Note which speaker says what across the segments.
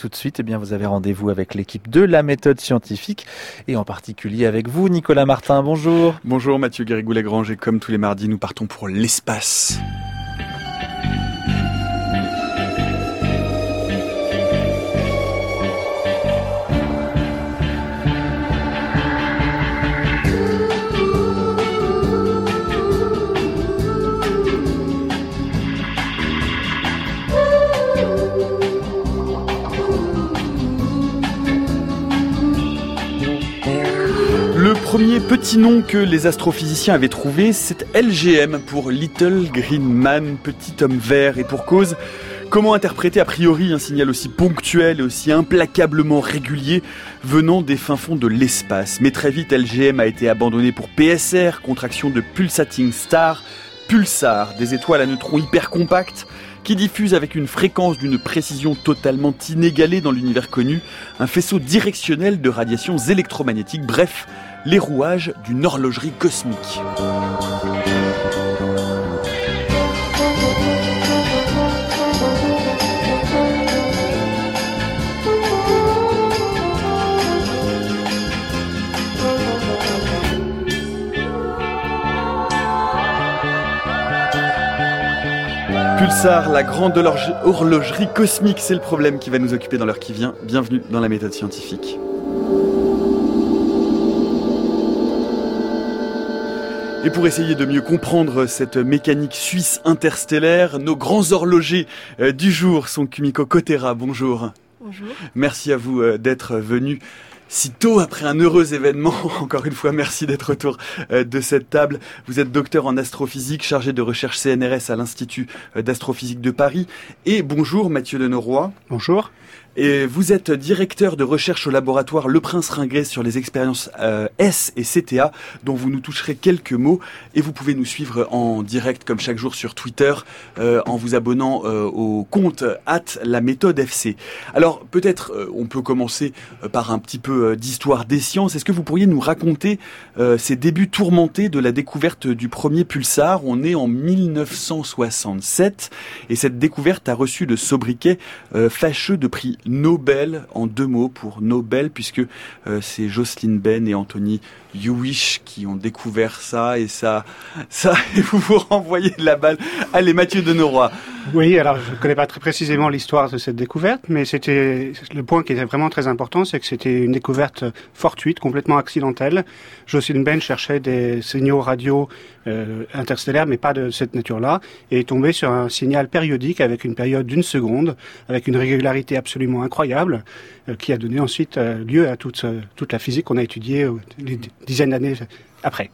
Speaker 1: tout de suite, vous avez rendez-vous avec l'équipe de la méthode scientifique et en particulier avec vous, Nicolas Martin. Bonjour.
Speaker 2: Bonjour Mathieu Garrigou-Lagrange et comme tous les mardis, nous partons pour l'espace. Le premier petit nom que les astrophysiciens avaient trouvé, c'est LGM pour Little Green Man, petit homme vert, et pour cause. Comment interpréter a priori un signal aussi ponctuel et aussi implacablement régulier venant des fins fonds de l'espace? Mais très vite, LGM a été abandonné pour PSR, contraction de Pulsating Star, Pulsar, des étoiles à neutrons hyper compactes qui diffusent avec une fréquence d'une précision totalement inégalée dans l'univers connu, un faisceau directionnel de radiations électromagnétiques, bref, les rouages d'une horlogerie cosmique. Pulsar, la grande horlogerie cosmique, c'est le problème qui va nous occuper dans l'heure qui vient. Bienvenue dans la méthode scientifique. Et pour essayer de mieux comprendre cette mécanique suisse interstellaire, nos grands horlogers du jour sont Kumiko Kotera. Bonjour.
Speaker 3: Bonjour. Merci
Speaker 2: à vous d'être venu si tôt après un heureux événement. Encore une fois, merci d'être autour de cette table. Vous êtes docteur en astrophysique, chargé de recherche CNRS à l'Institut d'astrophysique de Paris. Et bonjour Mathieu Denoroy.
Speaker 4: Bonjour.
Speaker 2: Et vous êtes directeur de recherche au laboratoire Le Prince Ringuet sur les expériences S et CTA, dont vous nous toucherez quelques mots. Et vous pouvez nous suivre en direct, comme chaque jour, sur Twitter, en vous abonnant au compte @laméthode_fc. Alors, peut-être, on peut commencer par un petit peu d'histoire des sciences. Est-ce que vous pourriez nous raconter ces débuts tourmentés de la découverte du premier pulsar? On est en 1967, et cette découverte a reçu le sobriquet fâcheux de prix Nobel, en deux mots pour Nobel, puisque c'est Jocelyn Ben et Anthony Hewish qui ont découvert ça, et et vous renvoyez la balle. Allez, Mathieu Denoroy.
Speaker 4: Oui, alors je ne connais pas très précisément l'histoire de cette découverte, mais c'était le point qui était vraiment très important, c'est que c'était une découverte fortuite, complètement accidentelle. Jocelyn Ben cherchait des signaux radio interstellaires, mais pas de cette nature-là, et est tombé sur un signal périodique avec une période d'1 seconde, avec une régularité absolument incroyable, qui a donné ensuite lieu à toute la physique qu'on a étudiée les dizaines d'années après.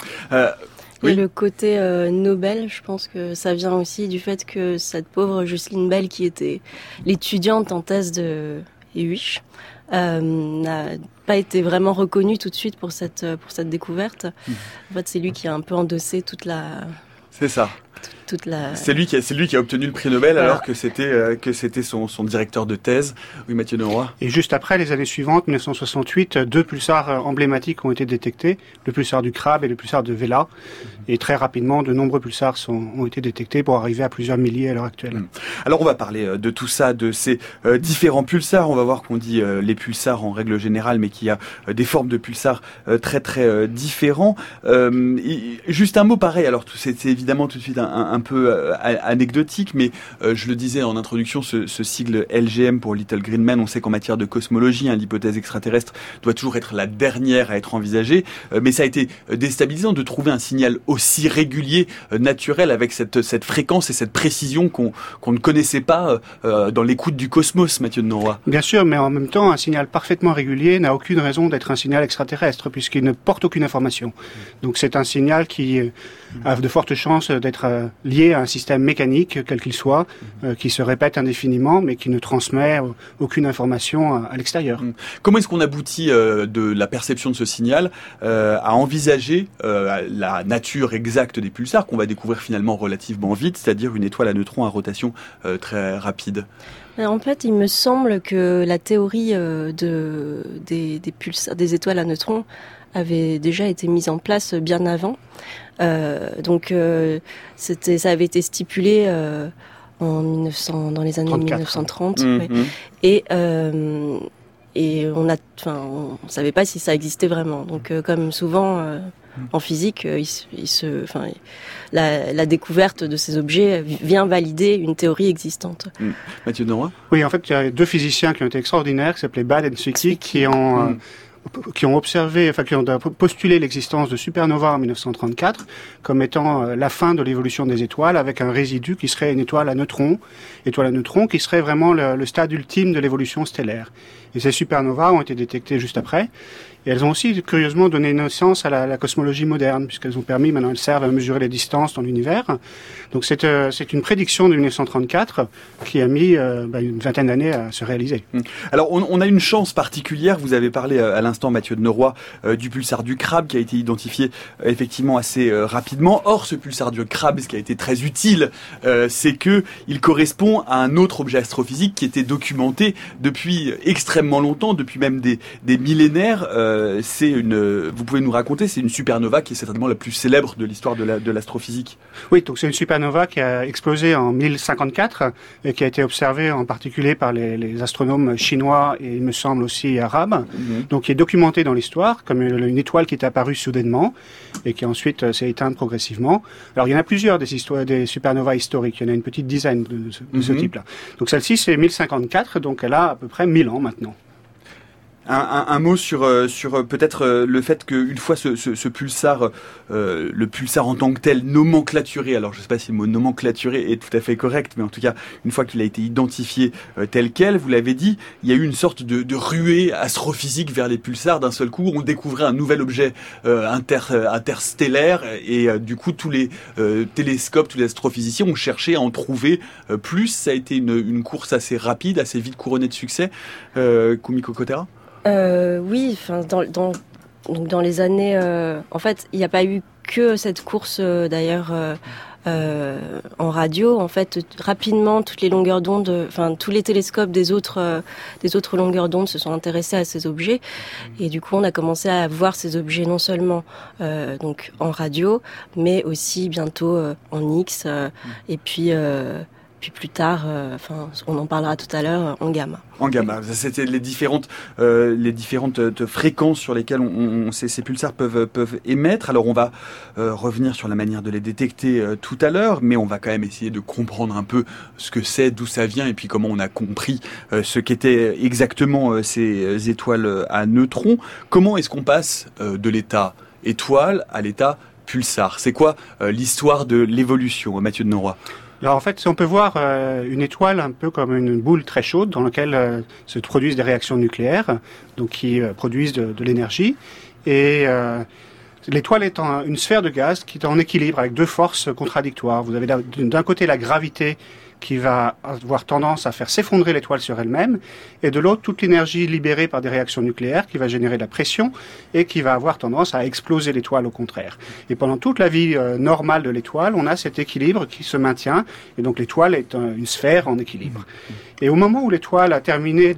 Speaker 3: Et le côté Nobel, je pense que ça vient aussi du fait que cette pauvre Jocelyn Bell, qui était l'étudiante en thèse de Hewish, n'a pas été vraiment reconnue tout de suite pour cette découverte. En fait, c'est lui qui a un peu endossé toute la...
Speaker 2: C'est ça. C'est lui qui a obtenu le prix Nobel, alors que c'était son directeur de thèse. Oui, Mathieu Denoroy.
Speaker 4: Et juste après, les années suivantes, 1968, 2 pulsars emblématiques ont été détectés, le pulsar du Crab et le pulsar de Vela. Et très rapidement, de nombreux pulsars ont été détectés pour arriver à plusieurs milliers à l'heure actuelle.
Speaker 2: Alors on va parler de tout ça, de ces différents pulsars. On va voir qu'on dit les pulsars en règle générale, mais qu'il y a des formes de pulsars très très différents. Juste un mot pareil, alors c'est évidemment tout de suite un peu anecdotique, mais je le disais en introduction, ce sigle LGM pour Little Green Man, on sait qu'en matière de cosmologie, l'hypothèse extraterrestre doit toujours être la dernière à être envisagée, mais ça a été déstabilisant de trouver un signal aussi régulier, naturel, avec cette fréquence et cette précision qu'on ne connaissait pas dans l'écoute du cosmos, Mathieu Denoroy.
Speaker 4: Bien sûr, mais en même temps, un signal parfaitement régulier n'a aucune raison d'être un signal extraterrestre, puisqu'il ne porte aucune information. Donc c'est un signal qui a de fortes chances d'être lié à un système mécanique, quel qu'il soit, qui se répète indéfiniment, mais qui ne transmet aucune information à l'extérieur.
Speaker 2: Comment est-ce qu'on aboutit de la perception de ce signal à envisager la nature exacte des pulsars qu'on va découvrir finalement relativement vite, c'est-à-dire une étoile à neutrons à rotation très rapide?
Speaker 3: En fait, il me semble que la théorie des étoiles à neutrons avait déjà été mise en place bien avant. Ça avait été stipulé dans les années 1930.
Speaker 2: Mmh.
Speaker 3: Ouais. Et on savait pas si ça existait vraiment. Donc, comme souvent en physique, la découverte de ces objets vient valider une théorie existante.
Speaker 2: Mathieu Noroy ?
Speaker 4: Oui, en fait, il y a deux physiciens qui ont été extraordinaires, qui s'appelaient Bade et Zwicky, qui ont postulé l'existence de supernovas en 1934 comme étant la fin de l'évolution des étoiles, avec un résidu qui serait une étoile à neutrons qui serait vraiment le stade ultime de l'évolution stellaire. Et ces supernovas ont été détectées juste après. Et elles ont aussi, curieusement, donné naissance à la cosmologie moderne, puisqu'elles ont permis, maintenant elles servent à mesurer les distances dans l'univers. Donc c'est une prédiction de 1934 qui a mis une vingtaine d'années à se réaliser.
Speaker 2: Alors on a une chance particulière, vous avez parlé à l'instant, Mathieu de Noroy, du pulsar du crabe qui a été identifié effectivement assez rapidement. Or ce pulsar du crabe, ce qui a été très utile, c'est que il correspond à un autre objet astrophysique qui était documenté depuis extrêmement longtemps, depuis même des millénaires. Vous pouvez nous raconter, c'est une supernova qui est certainement la plus célèbre de l'histoire de l'astrophysique.
Speaker 4: Oui, donc c'est une supernova qui a explosé en 1054 et qui a été observée en particulier par les astronomes chinois et il me semble aussi arabes. Donc qui est documentée dans l'histoire comme une étoile qui est apparue soudainement et qui ensuite s'est éteinte progressivement. Alors il y en a plusieurs des supernovas historiques, il y en a une petite dizaine de ce type-là. Donc celle-ci c'est 1054, donc elle a à peu près 1000 ans maintenant.
Speaker 2: Un mot sur peut-être le fait qu'une fois ce pulsar, le pulsar en tant que tel nomenclaturé, alors je ne sais pas si le mot nomenclaturé est tout à fait correct, mais en tout cas une fois qu'il a été identifié tel quel, vous l'avez dit, il y a eu une sorte de ruée astrophysique vers les pulsars. D'un seul coup, on découvrait un nouvel objet interstellaire et du coup tous les télescopes, tous les astrophysiciens ont cherché à en trouver plus. Ça a été une course assez rapide, assez vite couronnée de succès. Kumiko Kotera ?
Speaker 3: Oui, dans les années, en fait, il n'y a pas eu que cette course d'ailleurs en radio. En fait, rapidement, toutes les longueurs d'onde, tous les télescopes des autres longueurs d'onde se sont intéressés à ces objets. Et du coup, on a commencé à voir ces objets non seulement donc en radio, mais aussi bientôt en X et puis plus tard, on en parlera tout à l'heure, en gamma.
Speaker 2: En gamma, c'était les différentes fréquences sur lesquelles ces pulsars peuvent émettre. Alors on va revenir sur la manière de les détecter tout à l'heure, mais on va quand même essayer de comprendre un peu ce que c'est, d'où ça vient, et puis comment on a compris ce qu'étaient exactement ces étoiles à neutrons. Comment est-ce qu'on passe de l'état étoile à l'état pulsar ? C'est quoi l'histoire de l'évolution, Mathieu de Noroy ?
Speaker 4: Alors en fait, on peut voir une étoile un peu comme une boule très chaude dans laquelle se produisent des réactions nucléaires, donc qui produisent de l'énergie. Et l'étoile est une sphère de gaz qui est en équilibre avec deux forces contradictoires. Vous avez d'un côté la gravité qui va avoir tendance à faire s'effondrer l'étoile sur elle-même, et de l'autre, toute l'énergie libérée par des réactions nucléaires qui va générer de la pression et qui va avoir tendance à exploser l'étoile au contraire. Et pendant toute la vie normale de l'étoile, on a cet équilibre qui se maintient, et donc l'étoile est une sphère en équilibre. Et au moment où l'étoile a terminé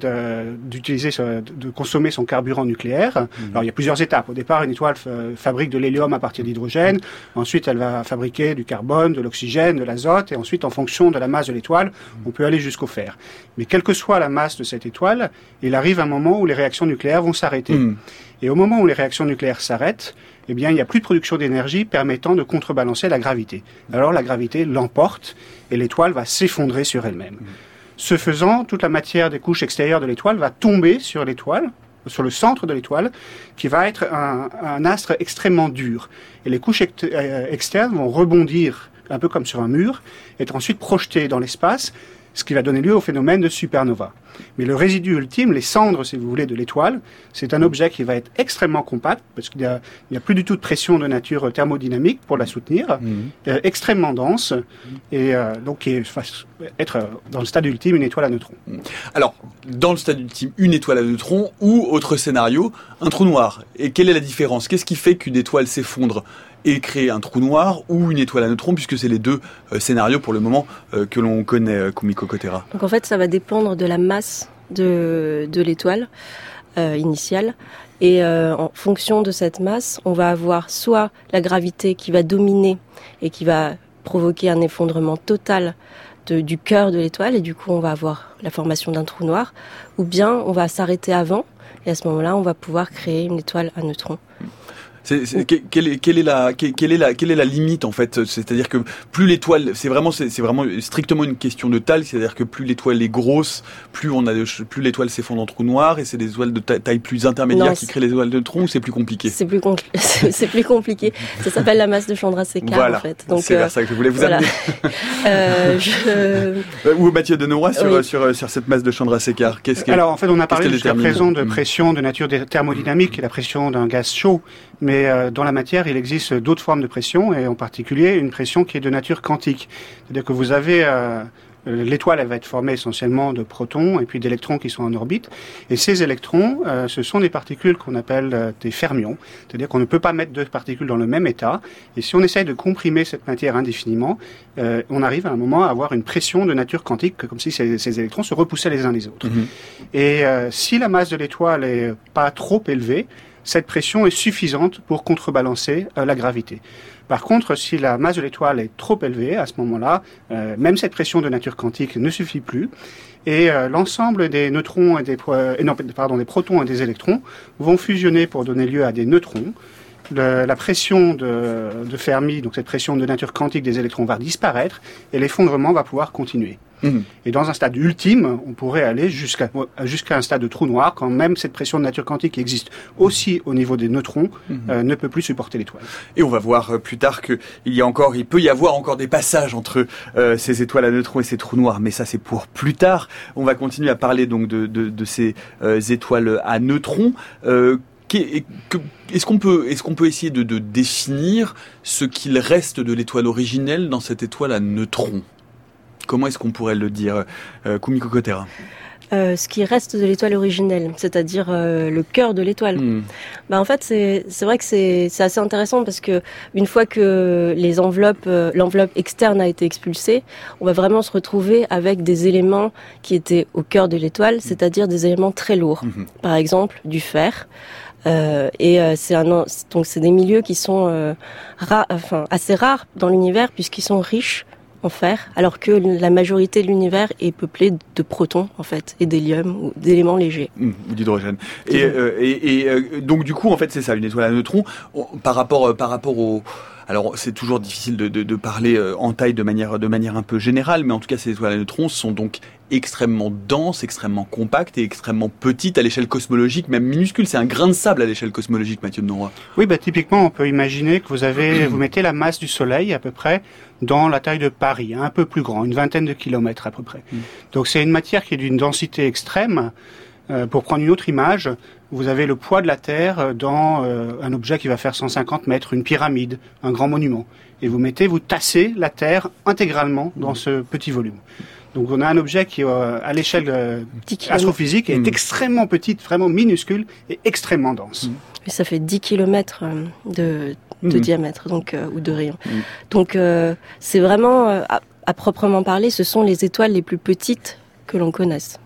Speaker 4: de consommer son carburant nucléaire, alors il y a plusieurs étapes. Au départ, une étoile fabrique de l'hélium à partir d'hydrogène, ensuite elle va fabriquer du carbone, de l'oxygène, de l'azote, et ensuite en fonction de la masse de l'étoile, on peut aller jusqu'au fer. Mais quelle que soit la masse de cette étoile, il arrive un moment où les réactions nucléaires vont s'arrêter. Et au moment où les réactions nucléaires s'arrêtent, eh bien, il n'y a plus de production d'énergie permettant de contrebalancer la gravité. Alors la gravité l'emporte et l'étoile va s'effondrer sur elle-même. Ce faisant, toute la matière des couches extérieures de l'étoile va tomber sur l'étoile, sur le centre de l'étoile, qui va être un astre extrêmement dur. Et les couches externes vont rebondir un peu comme sur un mur, être ensuite projetées dans l'espace, ce qui va donner lieu au phénomène de supernova. Mais le résidu ultime, les cendres, si vous voulez, de l'étoile, c'est un objet qui va être extrêmement compact, parce qu'il n'y a plus du tout de pression de nature thermodynamique pour la soutenir, extrêmement dense, et donc qui va être dans le stade ultime une étoile à neutrons.
Speaker 2: Alors, dans le stade ultime, une étoile à neutrons, ou, autre scénario, un trou noir. Et quelle est la différence ? Qu'est-ce qui fait qu'une étoile s'effondre et crée un trou noir ou une étoile à neutrons, puisque c'est les deux scénarios pour le moment que l'on connaît, Kumiko Kotera.
Speaker 3: Donc en fait, ça va dépendre de la masse de l'étoile initiale. Et en fonction de cette masse, on va avoir soit la gravité qui va dominer et qui va provoquer un effondrement total du cœur de l'étoile, et du coup on va avoir la formation d'un trou noir, ou bien on va s'arrêter avant, et à ce moment-là on va pouvoir créer une étoile à neutrons.
Speaker 2: Quelle est la limite en fait? C'est-à-dire que plus l'étoile, c'est vraiment strictement une question de taille, c'est-à-dire que plus l'étoile est grosse, plus l'étoile s'effondre en trou noir, et c'est des étoiles de taille plus intermédiaire qui créent les étoiles de neutrons, ou c'est plus compliqué?
Speaker 3: C'est plus compliqué. Ça s'appelle la masse de Chandrasekhar en fait. Donc
Speaker 2: c'est vers ça que je voulais vous amener. Ou Mathieu Denora sur cette masse de Chandrasekhar.
Speaker 4: Alors en fait, on a parlé jusqu'à présent de pression de nature thermodynamique et la pression d'un gaz chaud. Mais dans la matière, il existe d'autres formes de pression, et en particulier une pression qui est de nature quantique. C'est-à-dire que vous avez l'étoile, elle va être formée essentiellement de protons et puis d'électrons qui sont en orbite. Et ces électrons, ce sont des particules qu'on appelle des fermions. C'est-à-dire qu'on ne peut pas mettre deux particules dans le même état. Et si on essaye de comprimer cette matière indéfiniment, on arrive à un moment à avoir une pression de nature quantique, comme si ces électrons se repoussaient les uns les autres. Et si la masse de l'étoile est pas trop élevée, cette pression est suffisante pour contrebalancer la gravité. Par contre, si la masse de l'étoile est trop élevée, à ce moment-là, même cette pression de nature quantique ne suffit plus, et l'ensemble des neutrons et des protons et des électrons vont fusionner pour donner lieu à des neutrons. La pression de Fermi, donc cette pression de nature quantique des électrons, va disparaître, et l'effondrement va pouvoir continuer. Et dans un stade ultime, on pourrait aller jusqu'à un stade de trou noir, quand même cette pression de nature quantique qui existe aussi au niveau des neutrons ne peut plus supporter l'étoile.
Speaker 2: Et on va voir plus tard qu'il peut y avoir encore des passages entre ces étoiles à neutrons et ces trous noirs, mais ça c'est pour plus tard. On va continuer à parler donc de ces étoiles à neutrons. Est-ce qu'on peut essayer de définir ce qu'il reste de l'étoile originelle dans cette étoile à neutrons? Comment est-ce qu'on pourrait le dire, Kumiko Kotera?
Speaker 3: Ce qui reste de l'étoile originelle, c'est-à-dire le cœur de l'étoile. En fait, c'est vrai que c'est assez intéressant, parce que une fois que l'enveloppe externe a été expulsée, on va vraiment se retrouver avec des éléments qui étaient au cœur de l'étoile, c'est-à-dire des éléments très lourds. Par exemple, du fer. Donc c'est des milieux qui sont assez rares dans l'univers, puisqu'ils sont riches en fer, alors que la majorité de l'univers est peuplée de protons en fait, et d'hélium ou d'éléments légers.
Speaker 2: Ou d'hydrogène. Et donc du coup en fait c'est ça, une étoile à neutrons par rapport au... Alors c'est toujours difficile de parler en taille de manière un peu générale, mais en tout cas ces étoiles à neutrons sont donc extrêmement denses, extrêmement compactes et extrêmement petites à l'échelle cosmologique, même minuscules. C'est un grain de sable à l'échelle cosmologique, Mathieu Denora.
Speaker 4: Oui, typiquement on peut imaginer que vous mettez la masse du Soleil à peu près dans la taille de Paris, un peu plus grand, une vingtaine de kilomètres à peu près. Donc c'est une matière qui est d'une densité extrême. Pour prendre une autre image, vous avez le poids de la Terre dans un objet qui va faire 150 mètres, une pyramide, un grand monument. Et vous tassez la Terre intégralement dans ce petit volume. Donc on a un objet qui, à l'échelle astrophysique, est extrêmement petite, vraiment minuscule et extrêmement dense.
Speaker 3: Et ça fait 10 km de diamètre, donc, ou de rayon. Donc c'est vraiment, à proprement parler, ce sont les étoiles les plus petites que l'on connaisse.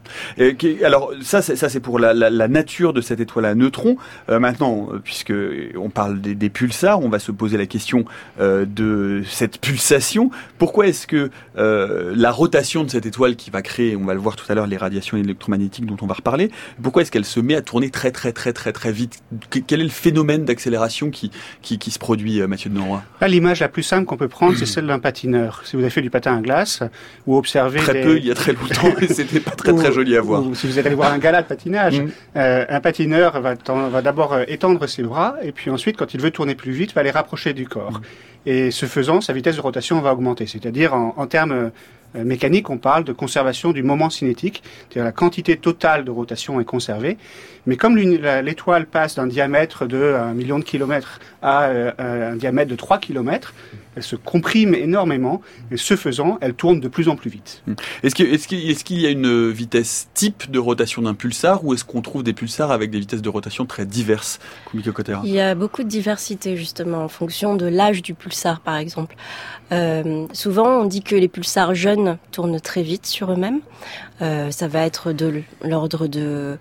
Speaker 2: Alors ça c'est pour la nature de cette étoile à neutrons. Maintenant, puisque on parle des pulsars, on va se poser la question de cette pulsation. Pourquoi est-ce que la rotation de cette étoile qui va créer, on va le voir tout à l'heure, les radiations électromagnétiques dont on va reparler, pourquoi est-ce qu'elle se met à tourner très très très très très vite? Quel est le phénomène d'accélération qui se produit, Mathieu Denora?
Speaker 4: L'image la plus simple qu'on peut prendre, c'est celle d'un patineur. Si vous avez fait du patin à glace ou observé
Speaker 2: peu, il y a très longtemps, c'était pas très joli à voir.
Speaker 4: Ou si vous allez voir un gala de patinage, un patineur va d'abord étendre ses bras, et puis ensuite, quand il veut tourner plus vite, va les rapprocher du corps. Et ce faisant, sa vitesse de rotation va augmenter. C'est-à-dire, en termes mécaniques, on parle de conservation du moment cinétique, c'est-à-dire la quantité totale de rotation est conservée. Mais comme l'étoile passe d'un diamètre de 1 million de kilomètres à un diamètre de 3 kilomètres, elle se comprime énormément, et ce faisant, elle tourne de plus en plus vite.
Speaker 2: Est-ce qu'il y a une vitesse type de rotation d'un pulsar, ou est-ce qu'on trouve des pulsars avec des vitesses de rotation très diverses, Kumiko Kotera?
Speaker 3: Il y a beaucoup de diversité, justement, en fonction de l'âge du pulsar, par exemple. Souvent, on dit que les pulsars jeunes tournent très vite sur eux-mêmes. Ça va être de l'ordre de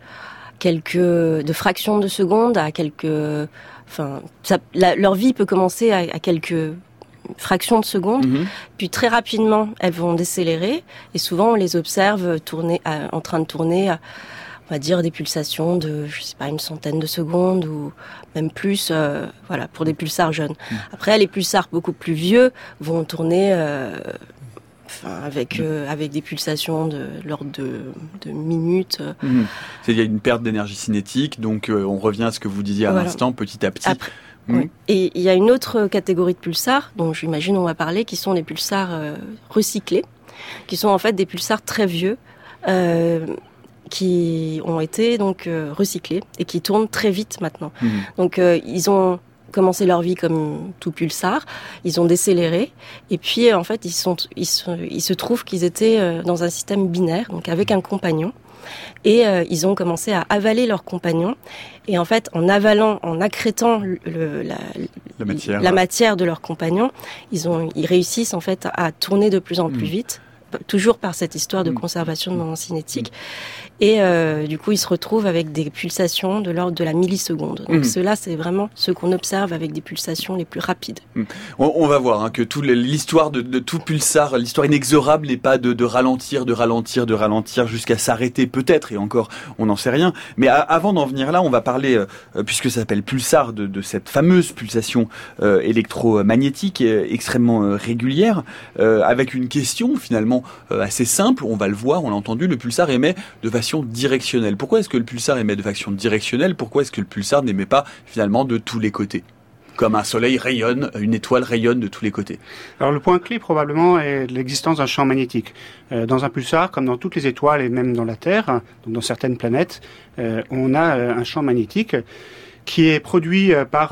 Speaker 3: fractions de secondes à quelques... leur vie peut commencer à quelques fraction de seconde, puis très rapidement elles vont décélérer, et souvent on les observe en train de tourner on va dire des pulsations de, je sais pas, une centaine de secondes ou même plus, voilà, pour des pulsars jeunes. Après, les pulsars beaucoup plus vieux vont tourner avec des pulsations de l'ordre de minutes.
Speaker 2: Il y a une perte d'énergie cinétique, donc on revient à ce que vous disiez à l'instant, petit à petit.
Speaker 3: Après, oui. Et il y a une autre catégorie de pulsars, dont j'imagine on va parler, qui sont les pulsars recyclés, qui sont en fait des pulsars très vieux, qui ont été donc recyclés et qui tournent très vite maintenant. Donc ils ont commencé leur vie comme tout pulsar, ils ont décéléré et puis en fait il se trouve qu'ils étaient dans un système binaire, donc avec un compagnon. Et ils ont commencé à avaler leur compagnon. Et en fait, en accrétant la matière de leur compagnon, ils réussissent en fait à tourner de plus en plus vite, toujours par cette histoire de conservation de moment cinétique. Et du coup, ils se retrouvent avec des pulsations de l'ordre de la milliseconde. Donc cela, c'est vraiment ce qu'on observe avec des pulsations les plus rapides.
Speaker 2: On va voir que l'histoire de tout pulsar, l'histoire inexorable n'est pas de ralentir jusqu'à s'arrêter peut-être, et encore, on n'en sait rien. Mais avant d'en venir là, on va parler, puisque ça s'appelle pulsar, de cette fameuse pulsation électromagnétique extrêmement régulière, avec une question finalement assez simple. On va le voir, on l'a entendu, le pulsar émet de façon directionnelle. Pourquoi est-ce que le pulsar émet de façon directionnelle ? Pourquoi est-ce que le pulsar n'émet pas finalement de tous les côtés ? Comme un soleil rayonne, une étoile rayonne de tous les côtés.
Speaker 4: Alors le point clé probablement est l'existence d'un champ magnétique. Dans un pulsar, comme dans toutes les étoiles et même dans la Terre, donc dans certaines planètes, on a un champ magnétique qui est produit par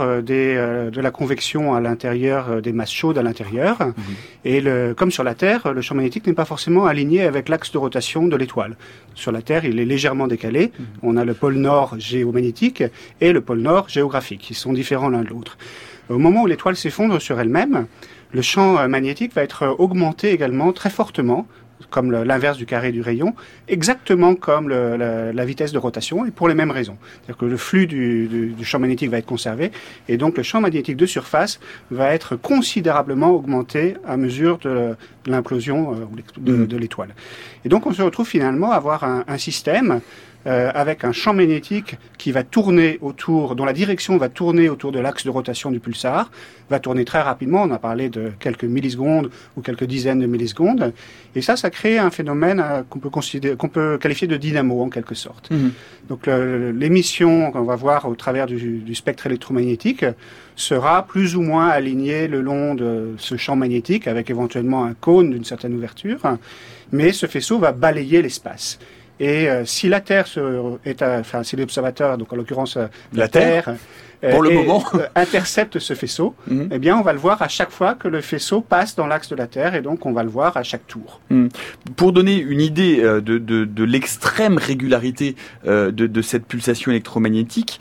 Speaker 4: de la convection à l'intérieur, des masses chaudes à l'intérieur. Et comme sur la Terre, le champ magnétique n'est pas forcément aligné avec l'axe de rotation de l'étoile. Sur la Terre, il est légèrement décalé. On a le pôle nord géomagnétique et le pôle nord géographique, qui sont différents l'un de l'autre. Au moment où l'étoile s'effondre sur elle-même, le champ magnétique va être augmenté également très fortement, comme l'inverse du carré du rayon, exactement comme la vitesse de rotation, et pour les mêmes raisons. C'est-à-dire que le flux du champ magnétique va être conservé, et donc le champ magnétique de surface va être considérablement augmenté à mesure de l'implosion de l'étoile. Et donc on se retrouve finalement à avoir un système avec un champ magnétique qui va tourner dont la direction va tourner autour de l'axe de rotation du pulsar, va tourner très rapidement, on a parlé de quelques millisecondes ou quelques dizaines de millisecondes, et ça crée un phénomène qu'on peut qualifier de dynamo en quelque sorte. Donc l'émission qu'on va voir au travers du spectre électromagnétique sera plus ou moins alignée le long de ce champ magnétique, avec éventuellement un cône d'une certaine ouverture, mais ce faisceau va balayer l'espace. Et si la Terre si l'observateur, donc en l'occurrence la Terre,
Speaker 2: pour le moment,
Speaker 4: intercepte ce faisceau, eh bien, on va le voir à chaque fois que le faisceau passe dans l'axe de la Terre, et donc on va le voir à chaque tour.
Speaker 2: Pour donner une idée de l'extrême régularité de cette pulsation électromagnétique,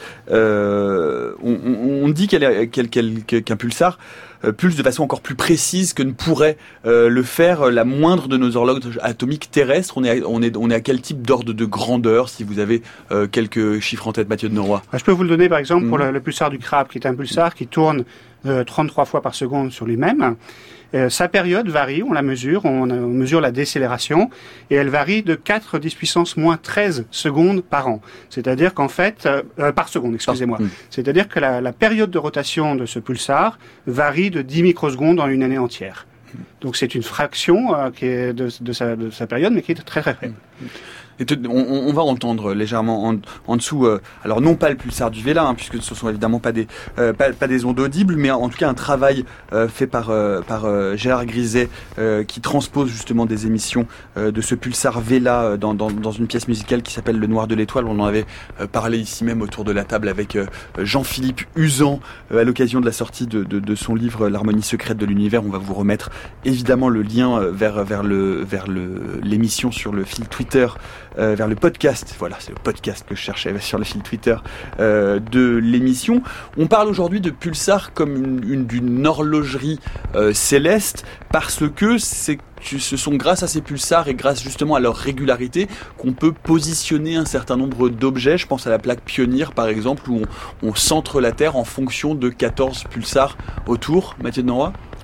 Speaker 2: on dit qu'un pulsar pulse de façon encore plus précise que ne pourrait le faire la moindre de nos horloges atomiques terrestres. On est à quel type d'ordre de grandeur, si vous avez quelques chiffres en tête, Mathieu de Norroy?
Speaker 4: Je peux vous le donner par exemple pour le pulsar du crabe, qui est un pulsar qui tourne 33 fois par seconde sur lui-même. Sa période varie, on la mesure, on mesure la décélération, et elle varie de 4 10 puissance moins 13 secondes par an. C'est-à-dire qu'en fait, par seconde, excusez-moi. C'est-à-dire que la période de rotation de ce pulsar varie de 10 microsecondes en une année entière. Donc c'est une fraction qui est de sa période, mais qui est très très faible.
Speaker 2: Et on va entendre légèrement en dessous, alors non pas le pulsar du Vela, puisque ce sont évidemment pas des ondes audibles, mais en tout cas un travail fait par Gérard Griset qui transpose justement des émissions de ce pulsar Vela dans une pièce musicale qui s'appelle Le Noir de l'Étoile. On en avait parlé ici même autour de la table avec Jean-Philippe Usan à l'occasion de la sortie de son livre L'harmonie secrète de l'univers. On va vous remettre évidemment le lien vers l'émission sur le fil Twitter, vers le podcast, voilà, c'est le podcast que je cherchais sur le fil Twitter de l'émission. On parle aujourd'hui de pulsar comme d'une horlogerie céleste, parce que ce sont grâce à ces pulsars et grâce justement à leur régularité qu'on peut positionner un certain nombre d'objets. Je pense à la plaque Pionnier par exemple, où on centre la Terre en fonction de 14 pulsars autour. Mathieu de Norroy ?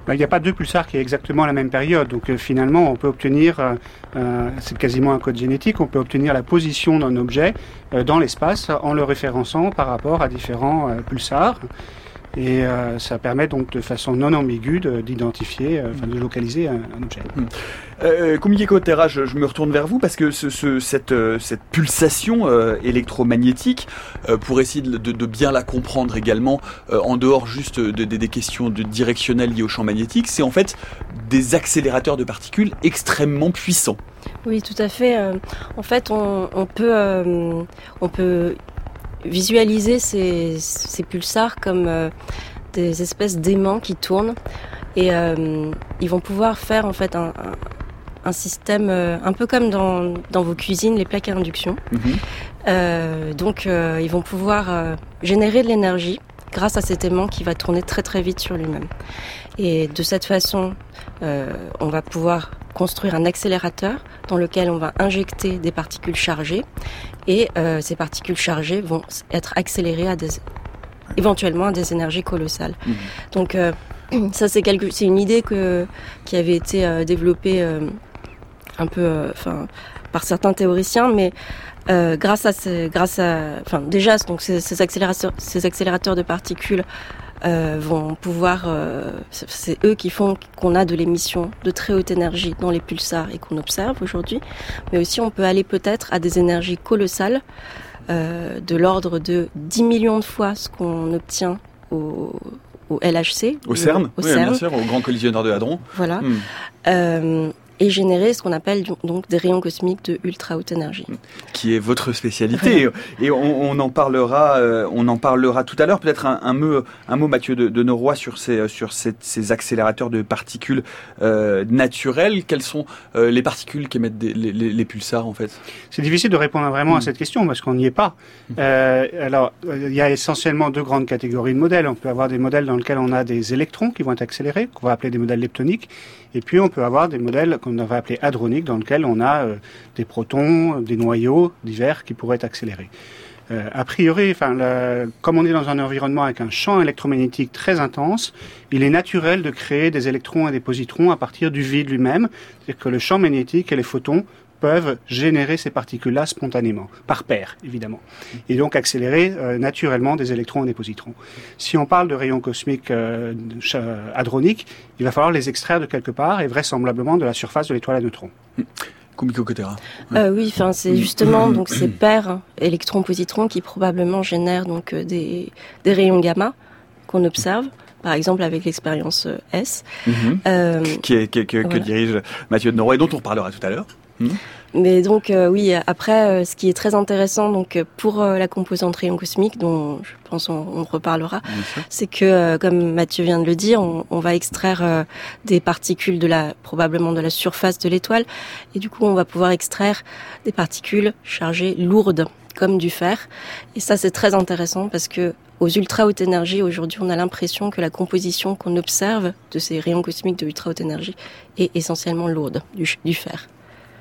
Speaker 4: Il n'y a pas deux pulsars qui aient exactement la même période. Donc finalement, on peut obtenir, c'est quasiment un code génétique, on peut obtenir la position d'un objet dans l'espace en le référençant par rapport à différents pulsars. Et ça permet donc de façon non ambiguë d'identifier, de localiser un objet.
Speaker 2: Kumiko Kotera, je me retourne vers vous parce que cette pulsation électromagnétique, pour essayer de bien la comprendre également, en dehors juste des questions directionnelles liées au champ magnétique, c'est en fait des accélérateurs de particules extrêmement puissants.
Speaker 3: Oui, tout à fait. En fait, on peut visualiser ces pulsars comme des espèces d'aimants qui tournent et ils vont pouvoir faire en fait un système un peu comme dans vos cuisines, les plaques à induction. Donc ils vont pouvoir générer de l'énergie grâce à cet aimant qui va tourner très très vite sur lui-même. Et de cette façon, on va pouvoir construire un accélérateur dans lequel on va injecter des particules chargées et ces particules chargées vont être accélérées éventuellement à des énergies colossales. Donc ça c'est une idée qui avait été développée un peu par certains théoriciens, mais déjà donc ces accélérateurs de particules vont pouvoir, c'est eux qui font qu'on a de l'émission de très haute énergie dans les pulsars et qu'on observe aujourd'hui, mais aussi on peut aller peut-être à des énergies colossales de l'ordre de 10 millions de fois ce qu'on obtient au LHC.
Speaker 2: Au CERN,
Speaker 3: au
Speaker 2: oui,
Speaker 3: CERN.
Speaker 2: Bien sûr, au Grand Collisionneur de Hadron.
Speaker 3: Voilà. Et générer ce qu'on appelle donc des rayons cosmiques de ultra haute énergie.
Speaker 2: Qui est votre spécialité. Et on en parlera tout à l'heure. Peut-être un mot, Mathieu de Noroy, sur ces accélérateurs de particules naturelles. Quelles sont les particules qu'émettent les pulsars, en fait?
Speaker 4: C'est difficile de répondre vraiment à cette question parce qu'on n'y est pas. Alors, il y a essentiellement deux grandes catégories de modèles. On peut avoir des modèles dans lesquels on a des électrons qui vont être accélérés, qu'on va appeler des modèles leptoniques. Et puis, on peut avoir des modèles qu'on va appeler hadroniques, dans lesquels on a des protons, des noyaux divers qui pourraient être accélérés. A priori, comme on est dans un environnement avec un champ électromagnétique très intense, il est naturel de créer des électrons et des positrons à partir du vide lui-même. C'est-à-dire que le champ magnétique et les photons peuvent générer ces particules-là spontanément, par paire, évidemment. Et donc accélérer naturellement des électrons et des positrons. Si on parle de rayons cosmiques hadroniques, il va falloir les extraire de quelque part et vraisemblablement de la surface de l'étoile à neutrons.
Speaker 2: Kumiko Kotera.
Speaker 3: Oui, c'est justement donc ces paires électrons-positrons qui probablement génèrent donc des rayons gamma qu'on observe. Par exemple avec l'expérience S.
Speaker 2: Que dirige Mathieu de Noroy, et dont on reparlera tout à l'heure.
Speaker 3: Mais donc oui, après ce qui est très intéressant donc pour la composante rayon cosmique, dont je pense on reparlera, c'est que comme Mathieu vient de le dire, on va extraire des particules probablement de la surface de l'étoile, et du coup on va pouvoir extraire des particules chargées lourdes comme du fer. Et ça c'est très intéressant parce que aux ultra haute énergie, aujourd'hui, on a l'impression que la composition qu'on observe de ces rayons cosmiques de ultra haute énergie est essentiellement lourde, du fer.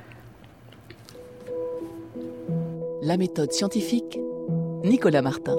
Speaker 5: La méthode scientifique, Nicolas Martin.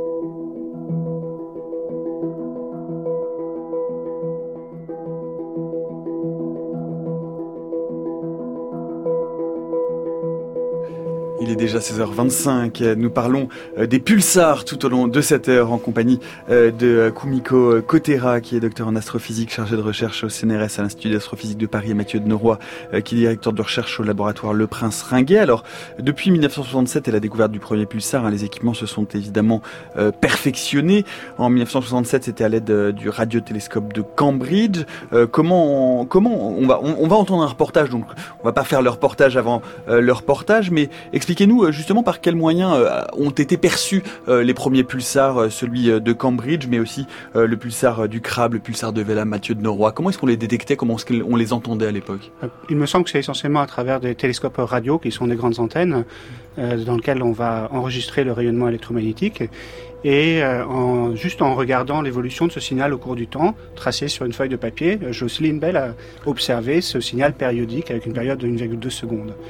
Speaker 2: Il est déjà 16h25. Nous parlons des pulsars tout au long de cette heure en compagnie de Kumiko Kotera, qui est docteur en astrophysique, chargé de recherche au CNRS à l'Institut d'astrophysique de Paris, et Mathieu de Noroy, qui est directeur de recherche au laboratoire Le Prince Ringuet. Alors, depuis 1967 et la découverte du premier pulsar, les équipements se sont évidemment perfectionnés. En 1967, c'était à l'aide du radiotélescope de Cambridge. Comment on va entendre un reportage, donc on va pas faire le reportage avant le reportage, mais expliquez-nous justement par quels moyens ont été perçus les premiers pulsars, celui de Cambridge, mais aussi le pulsar du Crab, le pulsar de Vela, Mathieu de Noroy. Comment est-ce qu'on les détectait, comment est-ce qu'on les entendait à l'époque?
Speaker 4: Il me semble que c'est essentiellement à travers des télescopes radio, qui sont des grandes antennes, dans lesquelles on va enregistrer le rayonnement électromagnétique. Et juste en regardant l'évolution de ce signal au cours du temps, tracé sur une feuille de papier, Jocelyn Bell a observé ce signal périodique avec une période de 1,2 secondes.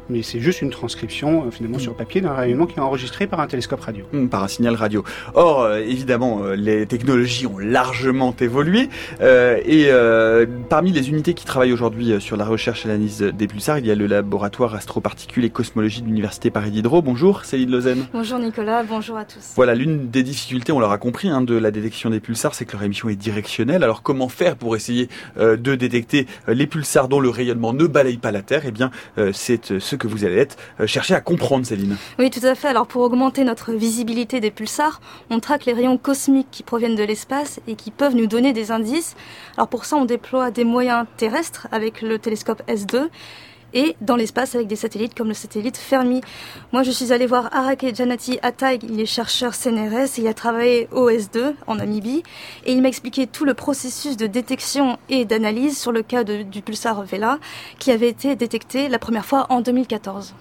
Speaker 4: mais c'est juste une transcription finalement sur papier d'un rayonnement qui est enregistré par un télescope radio.
Speaker 2: Par un signal radio. Or, évidemment, les technologies ont largement évolué parmi les unités qui travaillent aujourd'hui sur la recherche et l'analyse des pulsars, il y a le laboratoire astroparticules et cosmologie de l'Université Paris Diderot. Bonjour Céline Lozen.
Speaker 6: Bonjour Nicolas, bonjour à tous.
Speaker 2: Voilà, l'une des difficultés, on l'aura compris, de la détection des pulsars, c'est que leur émission est directionnelle. Alors comment faire pour essayer de détecter les pulsars dont le rayonnement ne balaye pas la Terre ? Eh bien, c'est ce que vous allez chercher à comprendre, Céline.
Speaker 6: Oui, tout à fait. Alors pour augmenter notre visibilité des pulsars, on traque les rayons cosmiques qui proviennent de l'espace et qui peuvent nous donner des indices. Alors pour ça, on déploie des moyens terrestres avec le télescope S2 et dans l'espace avec des satellites comme le satellite Fermi. Moi, je suis allée voir Arake Janati Atay, il est chercheur CNRS et il a travaillé au S2 en Namibie et il m'a expliqué tout le processus de détection et d'analyse sur le cas du pulsar Vela qui avait été détecté la première fois en 2014.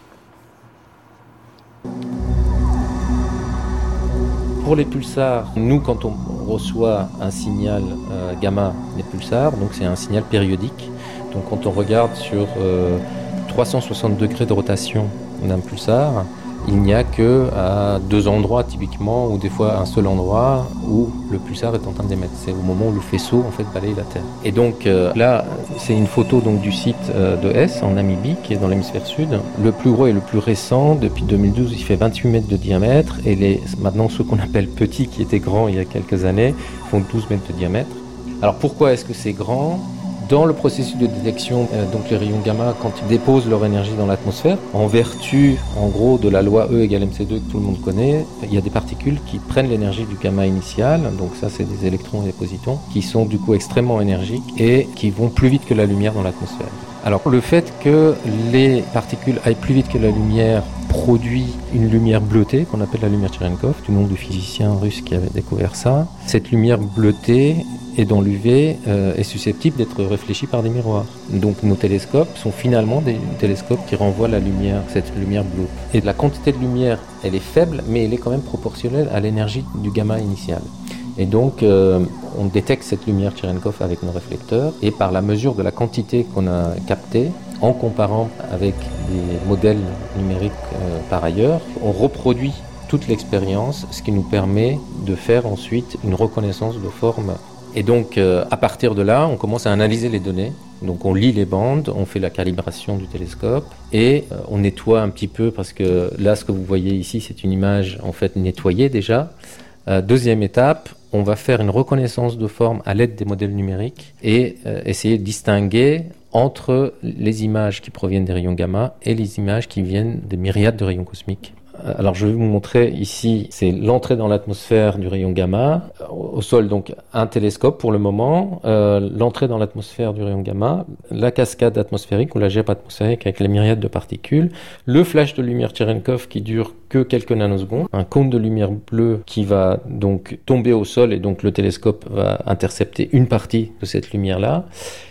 Speaker 7: Pour les pulsars, nous, quand on reçoit un signal gamma des pulsars, donc c'est un signal périodique. Donc quand on regarde sur 360 degrés de rotation d'un pulsar, il n'y a que à 2 endroits typiquement, ou des fois un seul endroit où le pulsar est en train d'émettre. C'est au moment où le faisceau en fait balaye la Terre. Et donc là, c'est une photo donc du site de S en Namibie, qui est dans l'hémisphère sud. Le plus gros et le plus récent, depuis 2012, il fait 28 mètres de diamètre. Et maintenant, ceux qu'on appelle petits, qui étaient grands il y a quelques années, font 12 mètres de diamètre. Alors pourquoi est-ce que c'est grand ? Dans le processus de détection, donc les rayons gamma, quand ils déposent leur énergie dans l'atmosphère, en vertu, en gros, de la loi E égale mc2 que tout le monde connaît, il y a des particules qui prennent l'énergie du gamma initial, donc ça c'est des électrons et des positons, qui sont du coup extrêmement énergiques et qui vont plus vite que la lumière dans l'atmosphère. Alors le fait que les particules aillent plus vite que la lumière produit une lumière bleutée, qu'on appelle la lumière Cherenkov, du nom du physicien russe qui avait découvert ça. Cette lumière bleutée et dans l'UV est susceptible d'être réfléchie par des miroirs. Donc nos télescopes sont finalement des télescopes qui renvoient la lumière, cette lumière bleue. Et la quantité de lumière, elle est faible, mais elle est quand même proportionnelle à l'énergie du gamma initial. Et donc on détecte cette lumière Cherenkov avec nos réflecteurs et par la mesure de la quantité qu'on a captée, en comparant avec des modèles numériques par ailleurs, on reproduit toute l'expérience, ce qui nous permet de faire ensuite une reconnaissance de forme. Et donc à partir de là, on commence à analyser les données. Donc on lit les bandes, on fait la calibration du télescope et on nettoie un petit peu parce que là, ce que vous voyez ici, c'est une image en fait nettoyée déjà. Deuxième étape, on va faire une reconnaissance de forme à l'aide des modèles numériques et essayer de distinguer entre les images qui proviennent des rayons gamma et les images qui viennent des myriades de rayons cosmiques. Alors je vais vous montrer ici, c'est l'entrée dans l'atmosphère du rayon gamma. Au sol, donc un télescope pour le moment, l'entrée dans l'atmosphère du rayon gamma, la cascade atmosphérique ou la geppe atmosphérique avec les myriades de particules, le flash de lumière Cherenkov qui dure que quelques nanosecondes, un cône de lumière bleue qui va donc tomber au sol et donc le télescope va intercepter une partie de cette lumière-là.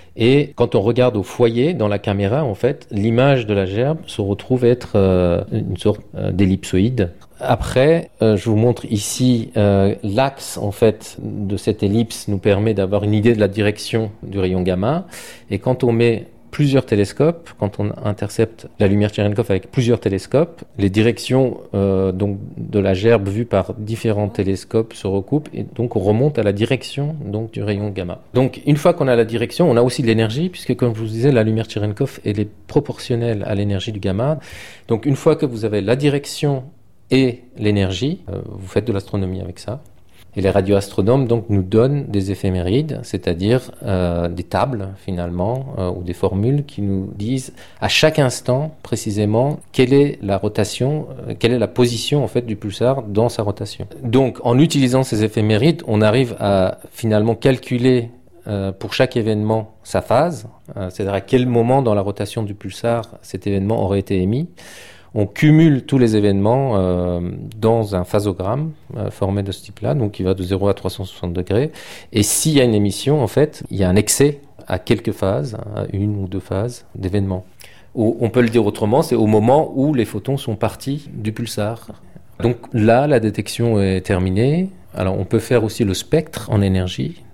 Speaker 7: Et quand on regarde au foyer, dans la caméra, en fait, l'image de la gerbe se retrouve être une sorte d'ellipsoïde. Après, je vous montre ici l'axe, en fait, de cette ellipse nous permet d'avoir une idée de la direction du rayon gamma. Et quand on met plusieurs télescopes, quand on intercepte la lumière Cherenkov avec plusieurs télescopes, les directions donc de la gerbe vue par différents télescopes se recoupent et donc on remonte à la direction donc du rayon gamma. Donc une fois qu'on a la direction, on a aussi de l'énergie puisque comme je vous disais, la lumière Cherenkov elle est proportionnelle à l'énergie du gamma. Donc une fois que vous avez la direction et l'énergie, vous faites de l'astronomie avec ça. Et les radioastronomes donc nous donnent des éphémérides, c'est-à-dire des tables finalement ou des formules qui nous disent à chaque instant précisément quelle est la rotation, quelle est la position en fait du pulsar dans sa rotation. Donc en utilisant ces éphémérides, on arrive à finalement calculer pour chaque événement sa phase, c'est-à-dire à quel moment dans la rotation du pulsar cet événement aurait été émis. On cumule tous les événements dans un phasogramme formé de ce type-là, donc qui va de 0 à 360 degrés. Et s'il y a une émission, en fait, il y a un excès à quelques phases, à une ou deux phases d'événements. On peut le dire autrement, c'est au moment où les photons sont partis du pulsar. Donc là, la détection est terminée. Alors on peut faire aussi le spectre en énergie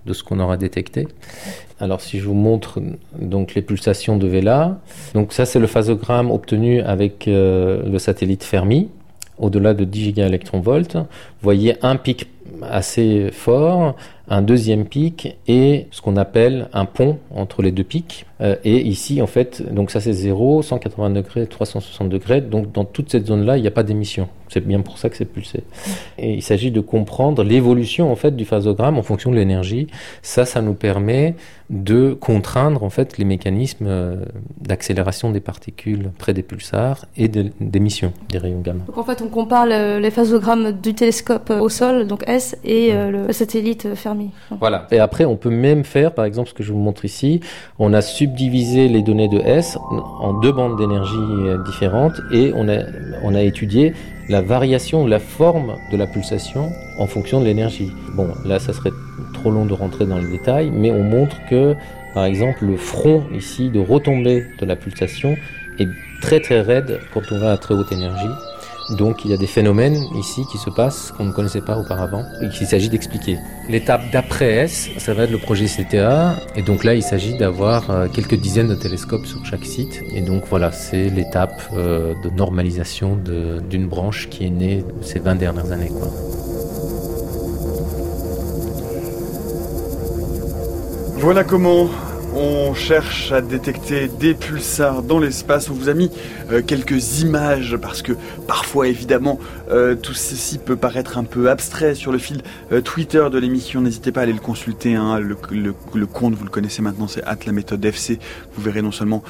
Speaker 7: de ce qu'on aura détecté. Alors si je vous montre donc les pulsations de Vela, donc ça c'est le phasogramme obtenu avec le satellite Fermi, au-delà de 10 gigaelectronvolts. Vous voyez un pic assez fort, un deuxième pic et ce qu'on appelle un pont entre les deux pics. Et ici, en fait, donc ça c'est 0, 180 degrés, 360 degrés. Donc dans toute cette zone-là, il n'y a pas d'émission. C'est bien pour ça que c'est pulsé. Et il s'agit de comprendre l'évolution en fait du phasogramme en fonction de l'énergie. Ça nous permet de contraindre en fait les mécanismes d'accélération des particules près des pulsars et d'émission des rayons gamma.
Speaker 6: Donc en fait, on compare les phasogrammes du télescope au sol, donc S, et le satellite Fermi.
Speaker 7: Voilà. Et après, on peut même faire, par exemple, ce que je vous montre ici, on a subdivisé les données de S en deux bandes d'énergie différentes et on a étudié la variation, la forme de la pulsation en fonction de l'énergie. Bon, là, ça serait trop long de rentrer dans les détails, mais on montre que, par exemple, le front ici de retombée de la pulsation est très très raide quand on va à très haute énergie. Donc il y a des phénomènes ici qui se passent qu'on ne connaissait pas auparavant et qu'il s'agit d'expliquer. L'étape d'après S, ça va être le projet CTA et donc là il s'agit d'avoir quelques dizaines de télescopes sur chaque site et donc voilà, c'est l'étape de normalisation d'une branche qui est née ces 20 dernières années, quoi.
Speaker 2: Voilà comment on cherche à détecter des pulsars dans l'espace. On vous a mis quelques images parce que parfois évidemment tout ceci peut paraître un peu abstrait sur le fil Twitter de l'émission. N'hésitez pas à aller le consulter, hein. Le compte, vous le connaissez maintenant, c'est @laméthode_FC. Vous verrez non seulement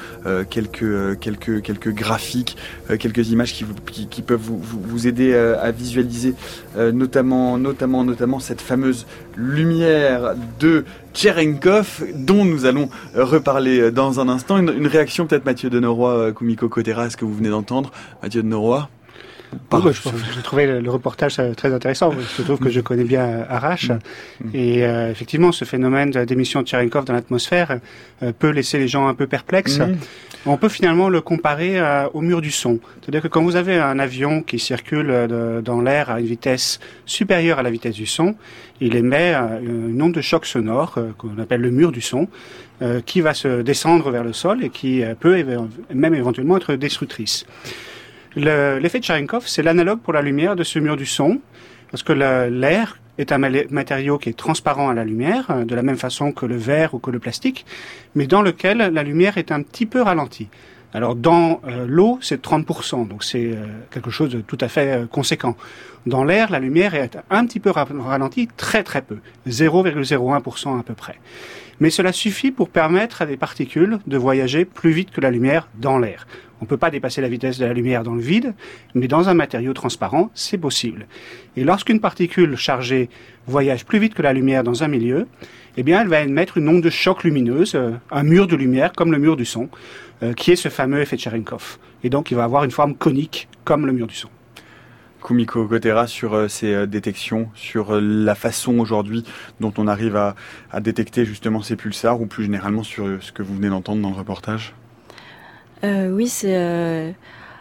Speaker 2: quelques graphiques, quelques images qui peuvent vous aider à visualiser notamment cette fameuse lumière de Cherenkov dont nous allons reparler dans un instant. Une réaction peut-être, Mathieu Denoroy, Kumiko Kotera, est-ce que vous venez d'entendre Mathieu Denoroy?
Speaker 4: J'ai trouvé le reportage très intéressant. Je trouve que je connais bien Arrache. Et effectivement, ce phénomène d'émission de Cherenkov dans l'atmosphère peut laisser les gens un peu perplexes. On peut finalement le comparer au mur du son. C'est-à-dire que quand vous avez un avion qui circule dans l'air à une vitesse supérieure à la vitesse du son, il émet une onde de choc sonore qu'on appelle le mur du son, qui va se descendre vers le sol et qui peut même éventuellement être destructrice. L'effet de Cherenkov, c'est l'analogue pour la lumière de ce mur du son, parce que l'air est un matériau qui est transparent à la lumière, de la même façon que le verre ou que le plastique, mais dans lequel la lumière est un petit peu ralentie. Alors dans l'eau, c'est 30%, donc c'est quelque chose de tout à fait conséquent. Dans l'air, la lumière est un petit peu ralentie, très très peu, 0,01% à peu près. Mais cela suffit pour permettre à des particules de voyager plus vite que la lumière dans l'air. On ne peut pas dépasser la vitesse de la lumière dans le vide, mais dans un matériau transparent, c'est possible. Et lorsqu'une particule chargée voyage plus vite que la lumière dans un milieu, eh bien, elle va émettre une onde de choc lumineuse, un mur de lumière comme le mur du son, qui est ce fameux effet de Cherenkov. Et donc, il va avoir une forme conique comme le mur du son.
Speaker 2: Kumiko Kotera, sur ces détections, sur la façon aujourd'hui dont on arrive à détecter justement ces pulsars, ou plus généralement sur ce que vous venez d'entendre dans le reportage?
Speaker 3: Oui, c'est...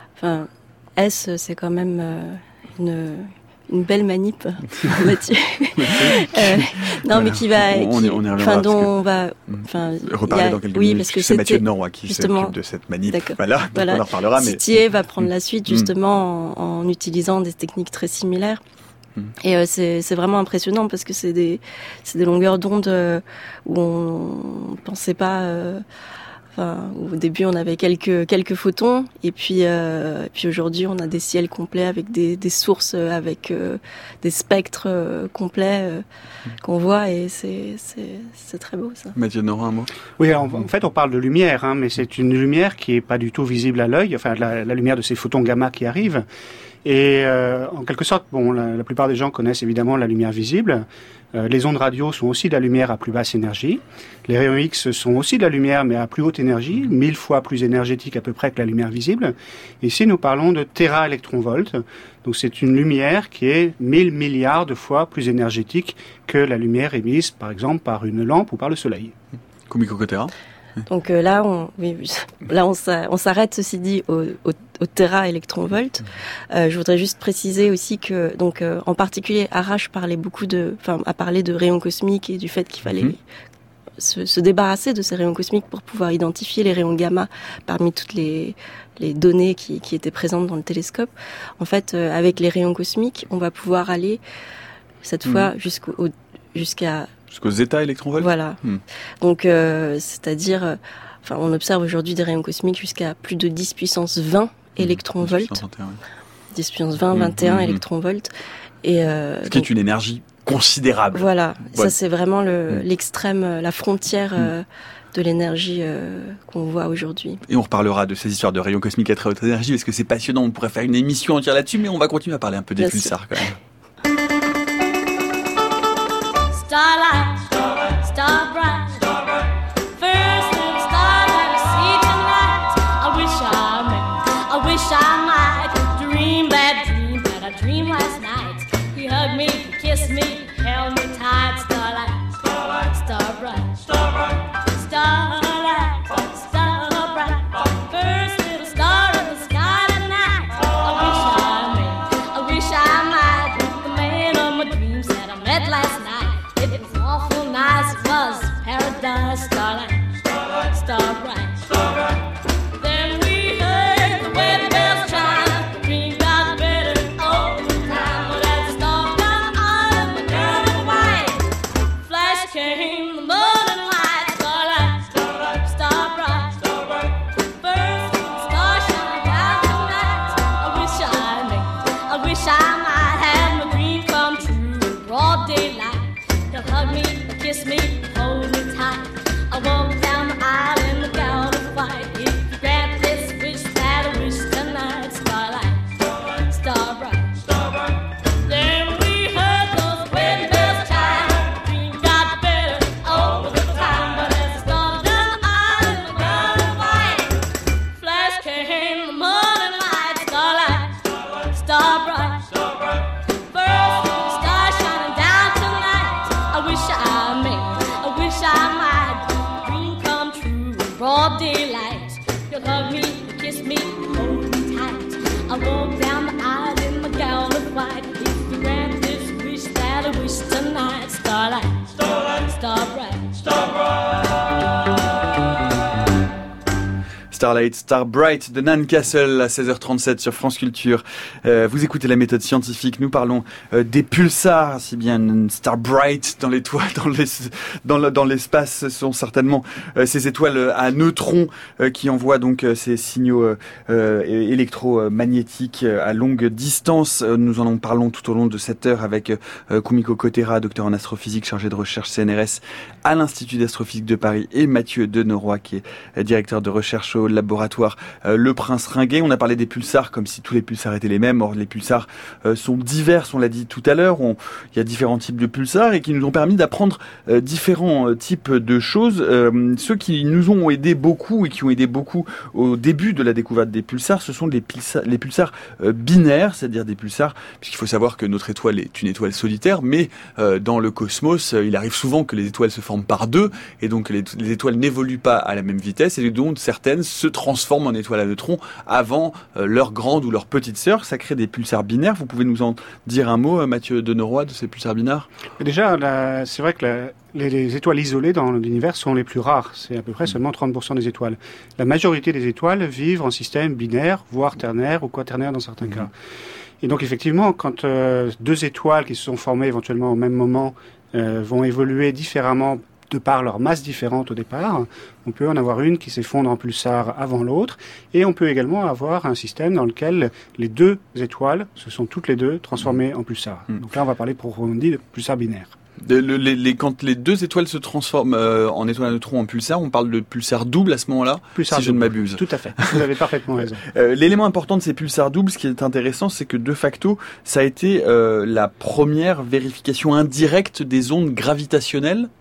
Speaker 3: S, c'est quand même une belle manip, Mathieu. Non, mais qui va... dont on va...
Speaker 2: reparler dans quelques minutes, parce que c'est Mathieu Denoroy qui s'occupe de cette manip. Voilà, donc on en reparlera.
Speaker 3: CTA va prendre la suite, justement, en utilisant des techniques très similaires. Et c'est vraiment impressionnant parce que c'est des longueurs d'onde où on pensait pas... au début, on avait quelques photons, et puis aujourd'hui, on a des ciels complets avec des sources, avec des spectres complets qu'on voit, et c'est très beau, ça.
Speaker 2: Mathieu Denoroy, un mot? Oui,
Speaker 4: en fait, on parle de lumière, hein, mais c'est une lumière qui est pas du tout visible à l'œil, enfin la lumière de ces photons gamma qui arrivent. Et en quelque sorte, la plupart des gens connaissent évidemment la lumière visible. Les ondes radio sont aussi de la lumière à plus basse énergie. Les rayons X sont aussi de la lumière, mais à plus haute énergie, 1000 fois plus énergétique à peu près que la lumière visible. Ici, nous parlons de téraélectronvolts. Donc c'est une lumière qui est 1000 milliards de fois plus énergétique que la lumière émise, par exemple, par une lampe ou par le soleil.
Speaker 2: Kumiko Kotera.
Speaker 3: Donc là, on s'arrête, ceci dit, au téra-électron-volt. Je voudrais juste préciser aussi que, donc, en particulier, Arash a parlé de rayons cosmiques et du fait qu'il fallait se débarrasser de ces rayons cosmiques pour pouvoir identifier les rayons gamma parmi toutes les données qui étaient présentes dans le télescope. En fait, avec les rayons cosmiques, on va pouvoir aller cette fois jusqu'au
Speaker 2: zeta électron-volt.
Speaker 3: Voilà. Donc, c'est-à-dire, on observe aujourd'hui des rayons cosmiques jusqu'à plus de 10 puissance 20 électron-volt. 10 puissance 20, 21 électron-volt. Et
Speaker 2: ce qui est une énergie considérable.
Speaker 3: Voilà. Ouais. Ça, c'est vraiment l'extrême, la frontière de l'énergie qu'on voit aujourd'hui.
Speaker 2: Et on reparlera de ces histoires de rayons cosmiques à très haute énergie parce que c'est passionnant. On pourrait faire une émission entière là-dessus, mais on va continuer à parler un peu des pulsars quand même.
Speaker 8: Starlight, starlight, star bright, star bright. First little star that I see tonight. I wish I might dream that dream that I dreamed last night. He hugged me, he kissed me, held me tight. Starlight, starlight, star bright, star bright, starlight, star bright. First little star in the sky tonight. I wish I might the man of my dreams that I met last night. Awful nice, it was paradise. Starlight, starlight, star bright, star bright. Then we heard the wedding bells chime. The dream got better all the time. But as the stars got on, the girl in white, flash came the morning light. Starlight, starlight, star bright, star bright. First star shining down tonight. I wish I might have my dream come true in broad daylight. Hug me, kiss me, hold me tight. I walk down the aisle in the gown of white. If you grant this wish that I wish tonight. Starlight, starlight, star bright, star bright. Then we heard those wedding bells chime. The dream got better all the time. But as the stars down the aisle in the gown of white, flash came the morning light. Starlight, starlight, star bright, star bright. First star shining down tonight. I wish I might dream come true in broad daylight. You'll hug me, kiss me, hold me tight. I walk down the aisle in my gown of white. If you grant this wish that I wish tonight. Starlight, starlight, star bright, star bright.
Speaker 2: Starlight, Star Bright de Nan Castle à 16h37 sur France Culture. Vous écoutez la méthode scientifique. Nous parlons des pulsars, si bien Star Bright dans l'étoile, dans l'espace. Ce sont certainement ces étoiles à neutrons qui envoient donc ces signaux électromagnétiques à longue distance. Nous en parlons tout au long de cette heure avec Kumiko Kotera, docteur en astrophysique chargé de recherche CNRS à l'Institut d'astrophysique de Paris, et Mathieu Denoroy qui est directeur de recherche au laboratoire Le Prince Ringuet. On a parlé des pulsars comme si tous les pulsars étaient les mêmes. Or, les pulsars sont divers, on l'a dit tout à l'heure. Il y a différents types de pulsars et qui nous ont permis d'apprendre différents types de choses. Ceux qui nous ont aidé beaucoup et qui ont aidé beaucoup au début de la découverte des pulsars, ce sont les pulsars binaires, c'est-à-dire des pulsars, puisqu'il faut savoir que notre étoile est une étoile solitaire, mais dans le cosmos, il arrive souvent que les étoiles se forment par deux, et donc les étoiles n'évoluent pas à la même vitesse, et donc certaines se transforment en étoiles à neutrons avant leur grande ou leur petite sœur. Ça crée des pulsars binaires. Vous pouvez nous en dire un mot, Mathieu Denoroy, de ces pulsars binaires ?
Speaker 4: Déjà, c'est vrai que les étoiles isolées dans l'univers sont les plus rares. C'est à peu près seulement 30% des étoiles. La majorité des étoiles vivent en système binaire, voire ternaire ou quaternaire dans certains cas. Et donc effectivement, quand deux étoiles qui se sont formées éventuellement au même moment vont évoluer différemment de par leur masse différente au départ, on peut en avoir une qui s'effondre en pulsar avant l'autre, et on peut également avoir un système dans lequel les deux étoiles se sont toutes les deux transformées en pulsars. Donc là, on va parler proprement dit de pulsars binaires.
Speaker 2: Quand les deux étoiles se transforment en étoiles à neutrons en pulsars, on parle de pulsars doubles à ce moment-là, si je ne m'abuse.
Speaker 4: Tout à fait, vous avez parfaitement raison.
Speaker 2: L'élément important de ces pulsars doubles, ce qui est intéressant, c'est que de facto, ça a été la première vérification indirecte des ondes gravitationnelles.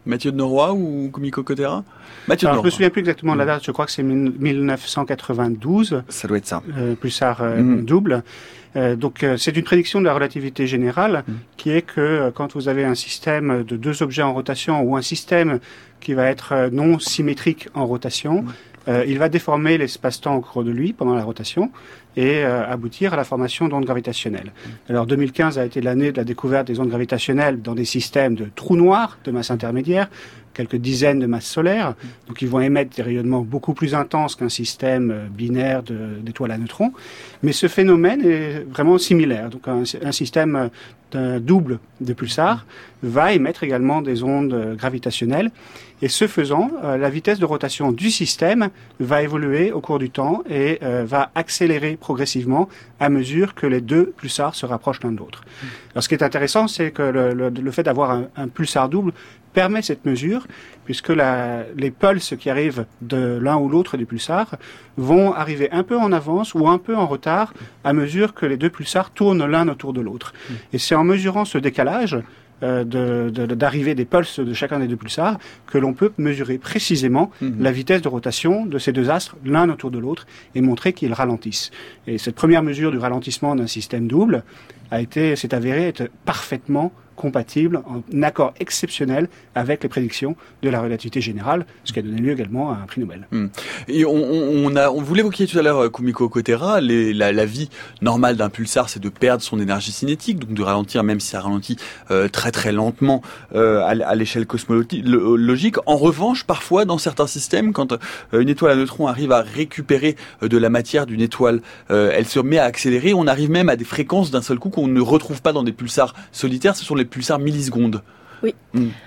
Speaker 2: Mathieu de Norroy ou Kumiko Kotera? Mathieu de
Speaker 4: Alors, je
Speaker 2: Norroy.
Speaker 4: me souviens plus exactement de la date, je crois que c'est 1992.
Speaker 2: Ça doit être ça.
Speaker 4: Pulsar double. Donc c'est une prédiction de la relativité générale qui est que quand vous avez un système de deux objets en rotation ou un système qui va être non symétrique en rotation, il va déformer l'espace-temps au cours de lui pendant la rotation et aboutir à la formation d'ondes gravitationnelles. Alors 2015 a été l'année de la découverte des ondes gravitationnelles dans des systèmes de trous noirs de masse intermédiaire, quelques dizaines de masses solaires, donc ils vont émettre des rayonnements beaucoup plus intenses qu'un système binaire d'étoiles à neutrons. Mais ce phénomène est vraiment similaire. Donc un système double de pulsars va émettre également des ondes gravitationnelles. Et ce faisant, la vitesse de rotation du système va évoluer au cours du temps et va accélérer progressivement à mesure que les deux pulsars se rapprochent l'un de l'autre. Alors ce qui est intéressant, c'est que le fait d'avoir un pulsar double permet cette mesure, puisque les pulses qui arrivent de l'un ou l'autre des pulsars vont arriver un peu en avance ou un peu en retard à mesure que les deux pulsars tournent l'un autour de l'autre. Et c'est en mesurant ce décalage d'arrivée des pulses de chacun des deux pulsars que l'on peut mesurer précisément la vitesse de rotation de ces deux astres l'un autour de l'autre et montrer qu'ils ralentissent. Et cette première mesure du ralentissement d'un système double s'est avérée être parfaitement compatible, en accord exceptionnel avec les prédictions de la relativité générale, ce qui a donné lieu également à un prix Nobel.
Speaker 2: Et vous l'évoquiez tout à l'heure, Kumiko Kotera, la vie normale d'un pulsar, c'est de perdre son énergie cinétique, donc de ralentir, même si ça ralentit très très lentement à l'échelle cosmologique. En revanche, parfois, dans certains systèmes, quand une étoile à neutrons arrive à récupérer de la matière d'une étoile, elle se met à accélérer, on arrive même à des fréquences d'un seul coup qu'on ne retrouve pas dans des pulsars solitaires, ce sont les pulsars millisecondes.
Speaker 3: Oui.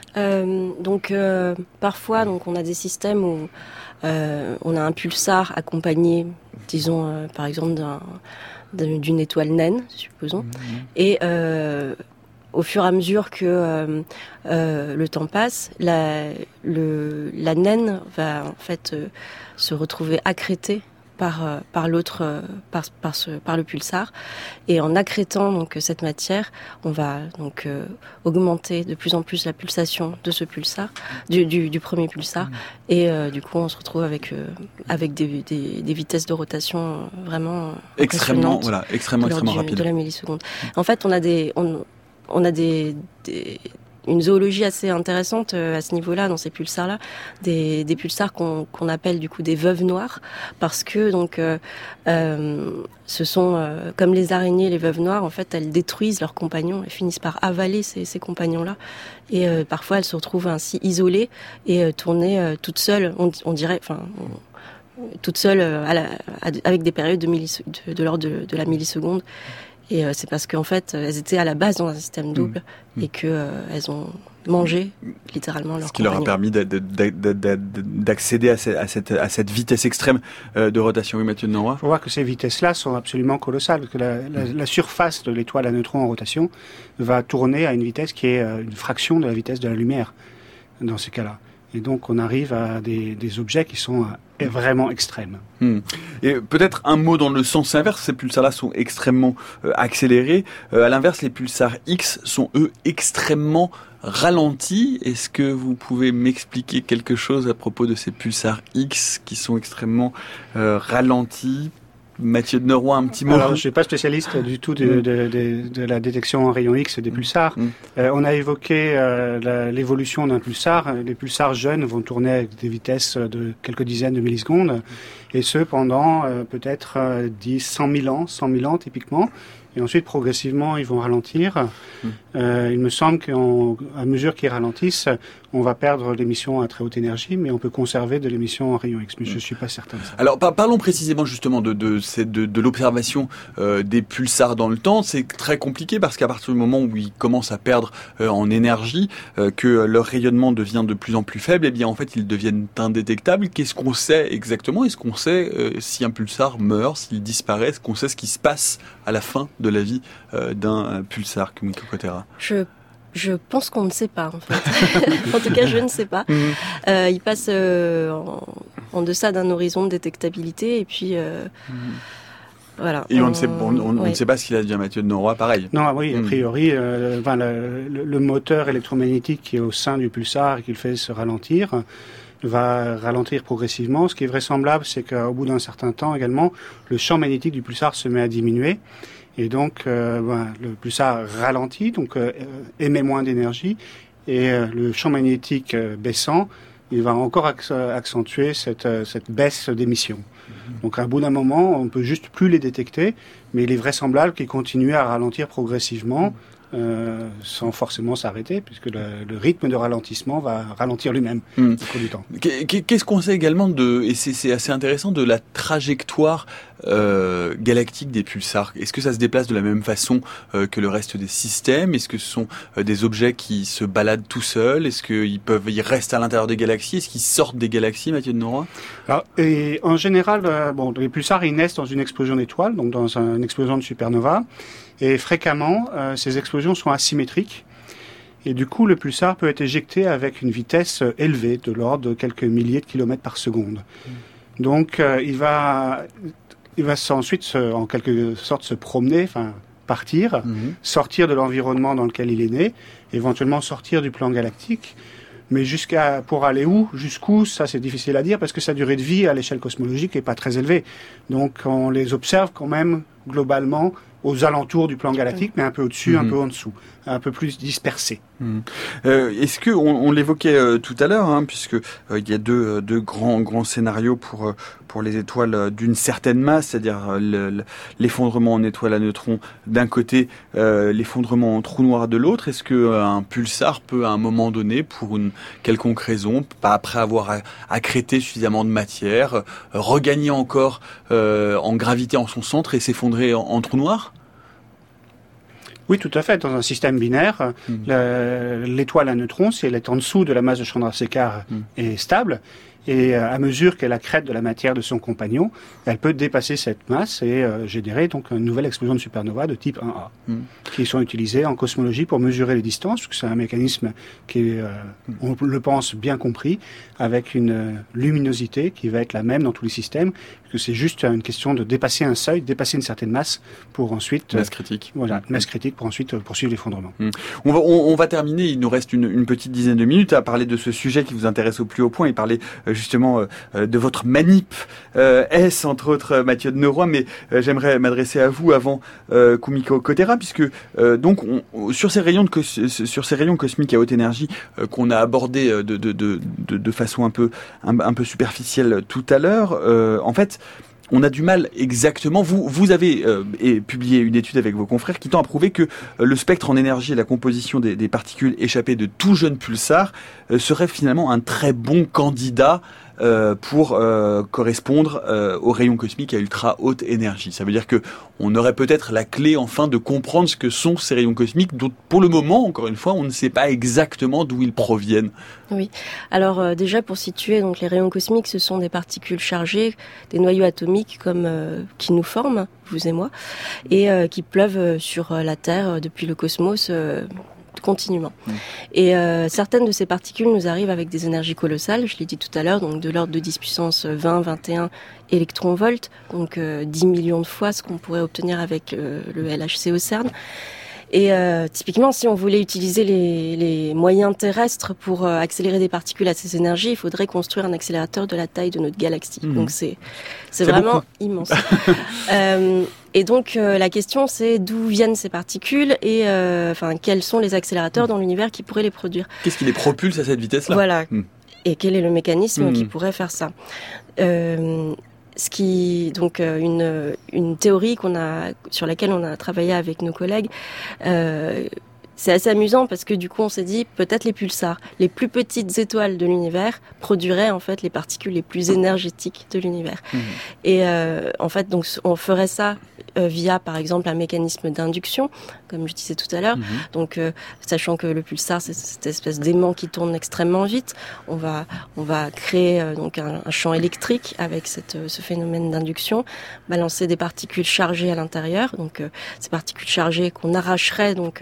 Speaker 3: Parfois, on a des systèmes où on a un pulsar accompagné, disons, par exemple, d'une étoile naine, supposons, et au fur et à mesure que le temps passe, la naine va en fait se retrouver accrétée par le pulsar, et en accrétant donc cette matière, on va donc augmenter de plus en plus la pulsation de ce pulsar, du premier pulsar, et du coup on se retrouve avec des vitesses de rotation vraiment
Speaker 2: extrêmement
Speaker 3: rapides de la milliseconde. En fait, on a une zoologie assez intéressante à ce niveau-là, dans ces pulsars-là, des pulsars qu'on appelle du coup des veuves noires, parce que donc ce sont comme les araignées, les veuves noires, en fait, elles détruisent leurs compagnons, elles finissent par avaler ces compagnons-là, et parfois elles se retrouvent ainsi isolées et tournées toutes seules, on dirait, toutes seules avec des périodes de l'ordre de la milliseconde. Et c'est parce qu'en fait, elles étaient à la base dans un système double et qu'elles ont mangé littéralement leur compagnon. Ce
Speaker 2: qui leur a permis d'accéder à cette vitesse extrême de rotation. Oui, Mathieu de Norroy.
Speaker 4: Il faut voir que ces vitesses-là sont absolument colossales, parce que la surface de l'étoile à neutrons en rotation va tourner à une vitesse qui est une fraction de la vitesse de la lumière dans ces cas-là. Et donc on arrive à des objets qui sont vraiment extrêmes.
Speaker 2: Et peut-être un mot dans le sens inverse, ces pulsars-là sont extrêmement accélérés. À l'inverse, les pulsars X sont eux extrêmement ralentis. Est-ce que vous pouvez m'expliquer quelque chose à propos de ces pulsars X qui sont extrêmement ralentis? Mathieu de Norroy, un petit mot.
Speaker 4: Alors, je ne suis pas spécialiste du tout de la détection en rayon X des pulsars. On a évoqué l'évolution d'un pulsar. Les pulsars jeunes vont tourner avec des vitesses de quelques dizaines de millisecondes, et ce pendant peut-être 100 000 ans typiquement. Et ensuite, progressivement, ils vont ralentir. Il me semble qu'à mesure qu'ils ralentissent, on va perdre l'émission à très haute énergie, mais on peut conserver de l'émission en rayon X. Mais je ne suis pas certain de ça.
Speaker 2: Alors, parlons précisément justement de l'observation des pulsars dans le temps. C'est très compliqué parce qu'à partir du moment où ils commencent à perdre en énergie, que leur rayonnement devient de plus en plus faible, eh bien en fait, ils deviennent indétectables. Qu'est-ce qu'on sait exactement? Est-ce qu'on sait si un pulsar meurt, s'il disparaît? Est-ce qu'on sait ce qui se passe à la fin de la vie d'un pulsar, Kumiko Kotera?
Speaker 3: Je pense qu'on ne sait pas, en fait. En tout cas, je ne sais pas. Il passe en deçà d'un horizon de détectabilité, et puis Voilà.
Speaker 2: Et on ne sait pas ce qu'il advient, Mathieu de Noroy, pareil.
Speaker 4: Non, oui, a priori, le moteur électromagnétique qui est au sein du pulsar et qui le fait se ralentir, va ralentir progressivement. Ce qui est vraisemblable, c'est qu'au bout d'un certain temps également, le champ magnétique du pulsar se met à diminuer. Et donc, le pulsar ralentit, donc émet moins d'énergie. Et le champ magnétique baissant, il va encore accentuer cette baisse d'émission. Donc, à bout d'un moment, on ne peut juste plus les détecter, mais il est vraisemblable qu'ils continuent à ralentir progressivement, sans forcément s'arrêter, puisque le rythme de ralentissement va ralentir lui-même au cours du temps.
Speaker 2: Qu'est-ce qu'on sait également et c'est assez intéressant, de la trajectoire galactique des pulsars? Est-ce que ça se déplace de la même façon que le reste des systèmes? Est-ce que ce sont des objets qui se baladent tout seuls? Est-ce qu'ils restent à l'intérieur des galaxies? Est-ce qu'ils sortent des galaxies, Mathieu de Noroy?
Speaker 4: Alors, et en général, les pulsars, ils naissent dans une explosion d'étoiles, donc dans une explosion de supernova. Et fréquemment, ces explosions sont asymétriques. Et du coup, le pulsar peut être éjecté avec une vitesse élevée, de l'ordre de quelques milliers de kilomètres par seconde. Donc, il va ensuite, en quelque sorte, se promener, partir, sortir de l'environnement dans lequel il est né, éventuellement sortir du plan galactique. Mais pour aller où, jusqu'où, ça c'est difficile à dire parce que sa durée de vie à l'échelle cosmologique n'est pas très élevée. Donc on les observe quand même globalement aux alentours du plan galactique, mais un peu au-dessus, un peu en dessous, un peu plus dispersés.
Speaker 2: Est-ce que on l'évoquait tout à l'heure, puisque il y a deux grands scénarios pour les étoiles d'une certaine masse, c'est-à-dire l'effondrement en étoile à neutrons d'un côté, l'effondrement en trou noir de l'autre. Est-ce que un pulsar peut à un moment donné, pour une quelconque raison, pas après avoir accrété suffisamment de matière, regagner encore en gravité en son centre et s'effondrer en trou noir?
Speaker 4: Oui, tout à fait. Dans un système binaire, l'étoile à neutrons, si elle est en dessous de la masse de Chandrasekhar, est stable. Et à mesure qu'elle accrète de la matière de son compagnon, elle peut dépasser cette masse et générer donc une nouvelle explosion de supernova de type 1A, qui sont utilisées en cosmologie pour mesurer les distances, parce que c'est un mécanisme qui est, on le pense, bien compris, avec une luminosité qui va être la même dans tous les systèmes, parce que c'est juste une question de dépasser un seuil, dépasser une certaine masse pour ensuite...
Speaker 2: Masse critique.
Speaker 4: Voilà, masse critique pour ensuite poursuivre l'effondrement.
Speaker 2: On va terminer, il nous reste une petite dizaine de minutes à parler de ce sujet qui vous intéresse au plus haut point et parler justement de votre manip S, entre autres, Mathieu de Noroy, mais j'aimerais m'adresser à vous avant Kumiko Kotera, puisque donc sur ces rayons cosmiques à haute énergie qu'on a abordés de façon un peu superficielle tout à l'heure, en fait, on a du mal exactement. Vous avez publié une étude avec vos confrères qui tend à prouver que le spectre en énergie et la composition des particules échappées de tout jeune pulsar serait finalement un très bon candidat pour correspondre aux rayons cosmiques à ultra haute énergie. Ça veut dire que on aurait peut-être la clé enfin de comprendre ce que sont ces rayons cosmiques, dont pour le moment, encore une fois, on ne sait pas exactement d'où ils proviennent.
Speaker 3: Oui. Alors déjà pour situer, donc les rayons cosmiques, ce sont des particules chargées, des noyaux atomiques comme qui nous forment, vous et moi, et qui pleuvent sur la Terre depuis le cosmos. Continuellement. Et certaines de ces particules nous arrivent avec des énergies colossales, je l'ai dit tout à l'heure, donc de l'ordre de 10 puissance 20, 21 électronvolts, donc 10 millions de fois ce qu'on pourrait obtenir avec le LHC au CERN. Et typiquement, si on voulait utiliser les moyens terrestres pour accélérer des particules à ces énergies, il faudrait construire un accélérateur de la taille de notre galaxie. Donc c'est vraiment beaucoup. Immense. Et donc la question c'est d'où viennent ces particules et quels sont les accélérateurs dans l'univers qui pourraient les produire.
Speaker 2: Qu'est-ce qui les propulse à cette vitesse-là?
Speaker 3: Voilà. Et quel est le mécanisme qui pourrait faire ça? Une théorie sur laquelle on a travaillé avec nos collègues. C'est assez amusant parce que du coup on s'est dit peut-être les pulsars, les plus petites étoiles de l'univers produiraient en fait les particules les plus énergétiques de l'univers. Et en fait donc on ferait ça via par exemple un mécanisme d'induction, comme je disais tout à l'heure. Donc sachant que le pulsar c'est cette espèce d'aimant qui tourne extrêmement vite, on va créer donc un champ électrique avec ce phénomène d'induction, balancer des particules chargées à l'intérieur, donc ces particules chargées qu'on arracherait donc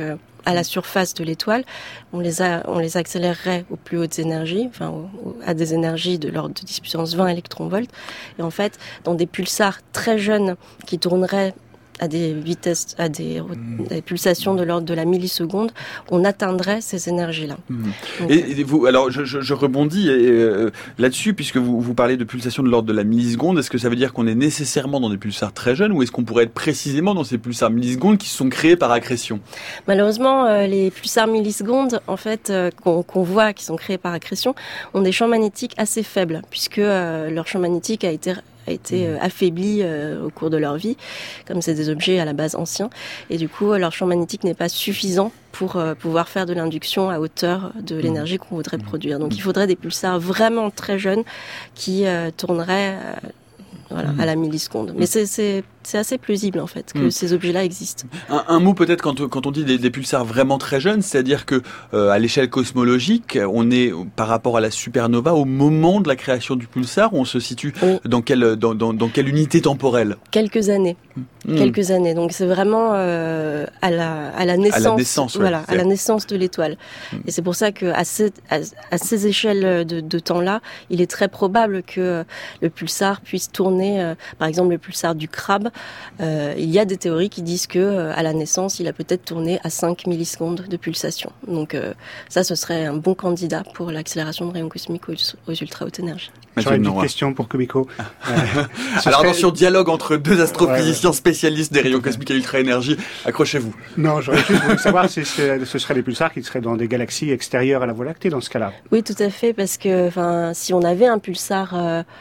Speaker 3: à la surface de l'étoile, on les accélérerait aux plus hautes énergies, à des énergies de l'ordre de 10 puissance 20 électronvolts. Et en fait, dans des pulsars très jeunes qui tourneraient à des vitesses, des pulsations de l'ordre de la milliseconde, on atteindrait ces énergies-là. Donc,
Speaker 2: et vous, alors je rebondis là-dessus, puisque vous parlez de pulsations de l'ordre de la milliseconde. Est-ce que ça veut dire qu'on est nécessairement dans des pulsars très jeunes, ou est-ce qu'on pourrait être précisément dans ces pulsars millisecondes qui sont créés par accrétion?
Speaker 3: Malheureusement, les pulsars millisecondes, en fait, qu'on voit, qui sont créés par accrétion, ont des champs magnétiques assez faibles, puisque leur champ magnétique a été affaibli au cours de leur vie, comme c'est des objets à la base anciens, et du coup leur champ magnétique n'est pas suffisant pour pouvoir faire de l'induction à hauteur de l'énergie qu'on voudrait produire. Donc il faudrait des pulsars vraiment très jeunes qui tourneraient à la milliseconde. Mais c'est assez plausible en fait que ces objets-là existent.
Speaker 2: Un mot peut-être quand on dit des pulsars vraiment très jeunes, c'est-à-dire que à l'échelle cosmologique, on est par rapport à la supernova au moment de la création du pulsar, où on se situe dans quelle unité temporelle?
Speaker 3: Quelques années. Quelques années. Donc c'est vraiment à la naissance, à la naissance de l'étoile. Et c'est pour ça que à ces échelles de temps-là, il est très probable que le pulsar puisse tourner, par exemple le pulsar du crabe. Il y a des théories qui disent que à la naissance, il a peut-être tourné à 5 millisecondes de pulsation. Donc ça, ce serait un bon candidat pour l'accélération de rayons cosmiques aux ultra hautes énergies.
Speaker 4: J'aurais une petite question pour Kumiko.
Speaker 2: Alors attention, dialogue entre deux astrophysiciens spécialistes des rayons cosmiques à ultra-énergie. Accrochez-vous.
Speaker 4: Non, j'aurais juste voulu savoir si ce seraient des pulsars qui seraient dans des galaxies extérieures à la Voie lactée dans ce cas-là.
Speaker 3: Oui, tout à fait, parce que si on avait un pulsar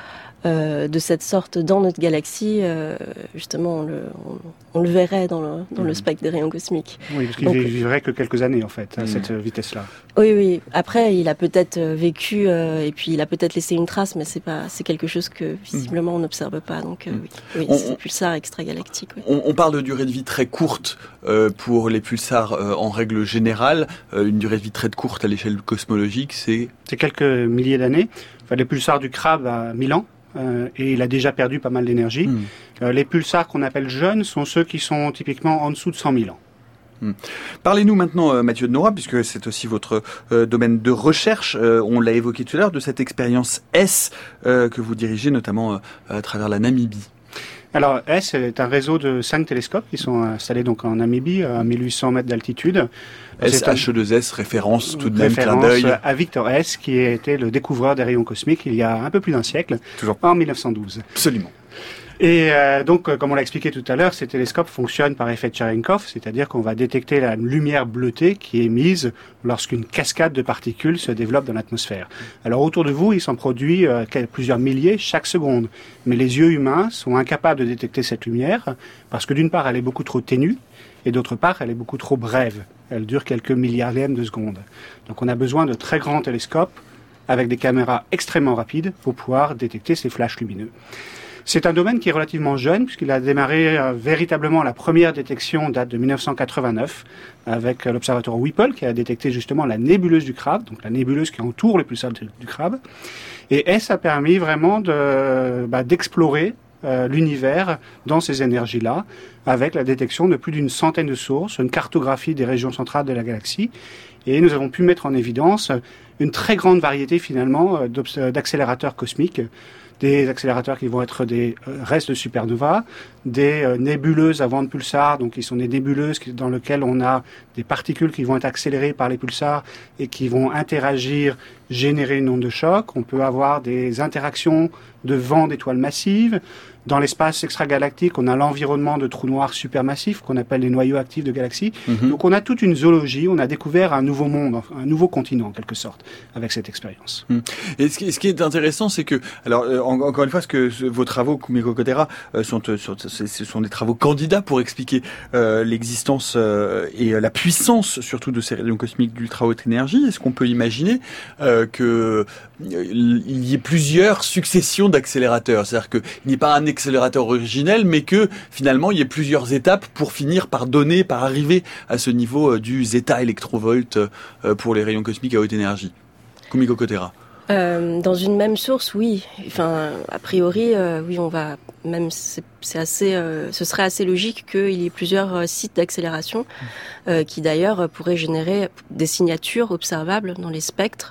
Speaker 3: de cette sorte dans notre galaxie, justement, on le verrait dans le spectre des rayons cosmiques.
Speaker 4: Oui, parce qu'il ne vivrait que quelques années, en fait, à cette vitesse-là.
Speaker 3: Oui. Après, il a peut-être vécu, et puis il a peut-être laissé une trace, mais c'est quelque chose que, visiblement, on n'observe pas. Donc, oui, c'est des pulsars extragalactiques. Oui.
Speaker 2: On parle de durée de vie très courte pour les pulsars en règle générale. Une durée de vie très courte à l'échelle cosmologique, c'est quelques
Speaker 4: milliers d'années. Enfin, les pulsars du crabe à 1000 ans. Et il a déjà perdu pas mal d'énergie. Les pulsars qu'on appelle jeunes sont ceux qui sont typiquement en dessous de 100 000 ans.
Speaker 2: Parlez-nous maintenant, Mathieu de Nora, puisque c'est aussi votre domaine de recherche. On l'a évoqué tout à l'heure, de cette expérience S que vous dirigez notamment à travers la Namibie.
Speaker 4: Alors, S est un réseau de 5 télescopes qui sont installés donc en Namibie à 1800 mètres d'altitude.
Speaker 2: SH2S, référence tout de même, clin d'œil
Speaker 4: à Victor S, qui a été le découvreur des rayons cosmiques il y a un peu plus d'un siècle, en 1912.
Speaker 2: Absolument.
Speaker 4: Et donc, comme on l'a expliqué tout à l'heure, ces télescopes fonctionnent par effet de Cherenkov, c'est-à-dire qu'on va détecter la lumière bleutée qui est émise lorsqu'une cascade de particules se développe dans l'atmosphère. Alors, autour de vous, il s'en produit plusieurs milliers chaque seconde. Mais les yeux humains sont incapables de détecter cette lumière parce que d'une part, elle est beaucoup trop ténue et d'autre part, elle est beaucoup trop brève. Elle dure quelques milliardièmes de secondes. Donc, on a besoin de très grands télescopes avec des caméras extrêmement rapides pour pouvoir détecter ces flashs lumineux. C'est un domaine qui est relativement jeune, puisqu'il a démarré véritablement la première détection date de 1989, avec l'observatoire Whipple, qui a détecté justement la nébuleuse du crabe, donc la nébuleuse qui entoure le pulsar du crabe. Et S a permis vraiment d'explorer l'univers dans ces énergies-là, avec la détection de plus d'une centaine de sources, une cartographie des régions centrales de la galaxie. Et nous avons pu mettre en évidence une très grande variété finalement d'accélérateurs cosmiques, des accélérateurs qui vont être des restes de supernova, des nébuleuses avant de pulsars, donc qui sont des nébuleuses dans lesquelles on a des particules qui vont être accélérées par les pulsars et qui vont interagir, générer une onde de choc. On peut avoir des interactions de vents d'étoiles massives. Dans l'espace extragalactique, on a l'environnement de trous noirs supermassifs qu'on appelle les noyaux actifs de galaxies. Donc on a toute une zoologie, on a découvert un nouveau monde, un nouveau continent en quelque sorte, avec cette expérience.
Speaker 2: Et ce qui est intéressant, c'est que, alors encore une fois, vos travaux, Kumiko Kotera, ce sont des travaux candidats pour expliquer l'existence et la puissance surtout de ces rayons cosmiques d'ultra haute énergie. Est-ce qu'on peut imaginer qu'il y ait plusieurs successions d'accélérateurs, c'est-à-dire qu'il n'y ait pas un accélérateur originel, mais que finalement il y ait plusieurs étapes pour finir par arriver à ce niveau du zeta électrovolt pour les rayons cosmiques à haute énergie. Kumiko Kotera.
Speaker 3: Dans une même source, oui. Enfin, a priori, oui, on va même. C'est assez. Ce serait assez logique qu'il y ait plusieurs sites d'accélération qui d'ailleurs pourraient générer des signatures observables dans les spectres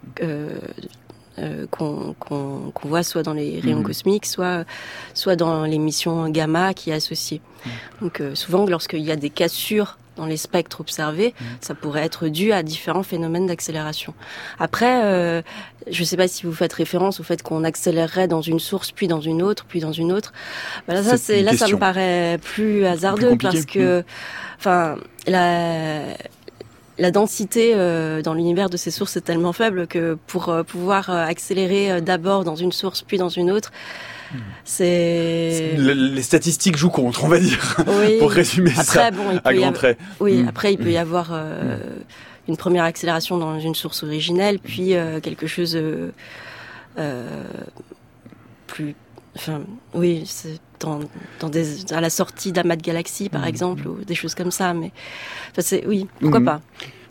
Speaker 3: qu'on voit soit dans les rayons cosmiques, soit dans l'émission gamma qui est associée. Donc souvent, lorsqu'il y a des cassures dans les spectres observés, ça pourrait être dû à différents phénomènes d'accélération. Après, je ne sais pas si vous faites référence au fait qu'on accélérerait dans une source, puis dans une autre, puis dans une autre. Là, ça me paraît plus hasardeux parce que, enfin, la densité dans l'univers de ces sources est tellement faible que pour pouvoir accélérer d'abord dans une source, puis dans une autre,
Speaker 2: les statistiques jouent contre, on va dire, pour résumer ça à grands traits.
Speaker 3: Oui, après il peut y avoir une première accélération dans une source originelle, puis quelque chose plus... Enfin, oui, c'est à la sortie d'amas de galaxies, par exemple, ou des choses comme ça. Mais enfin, pourquoi pas.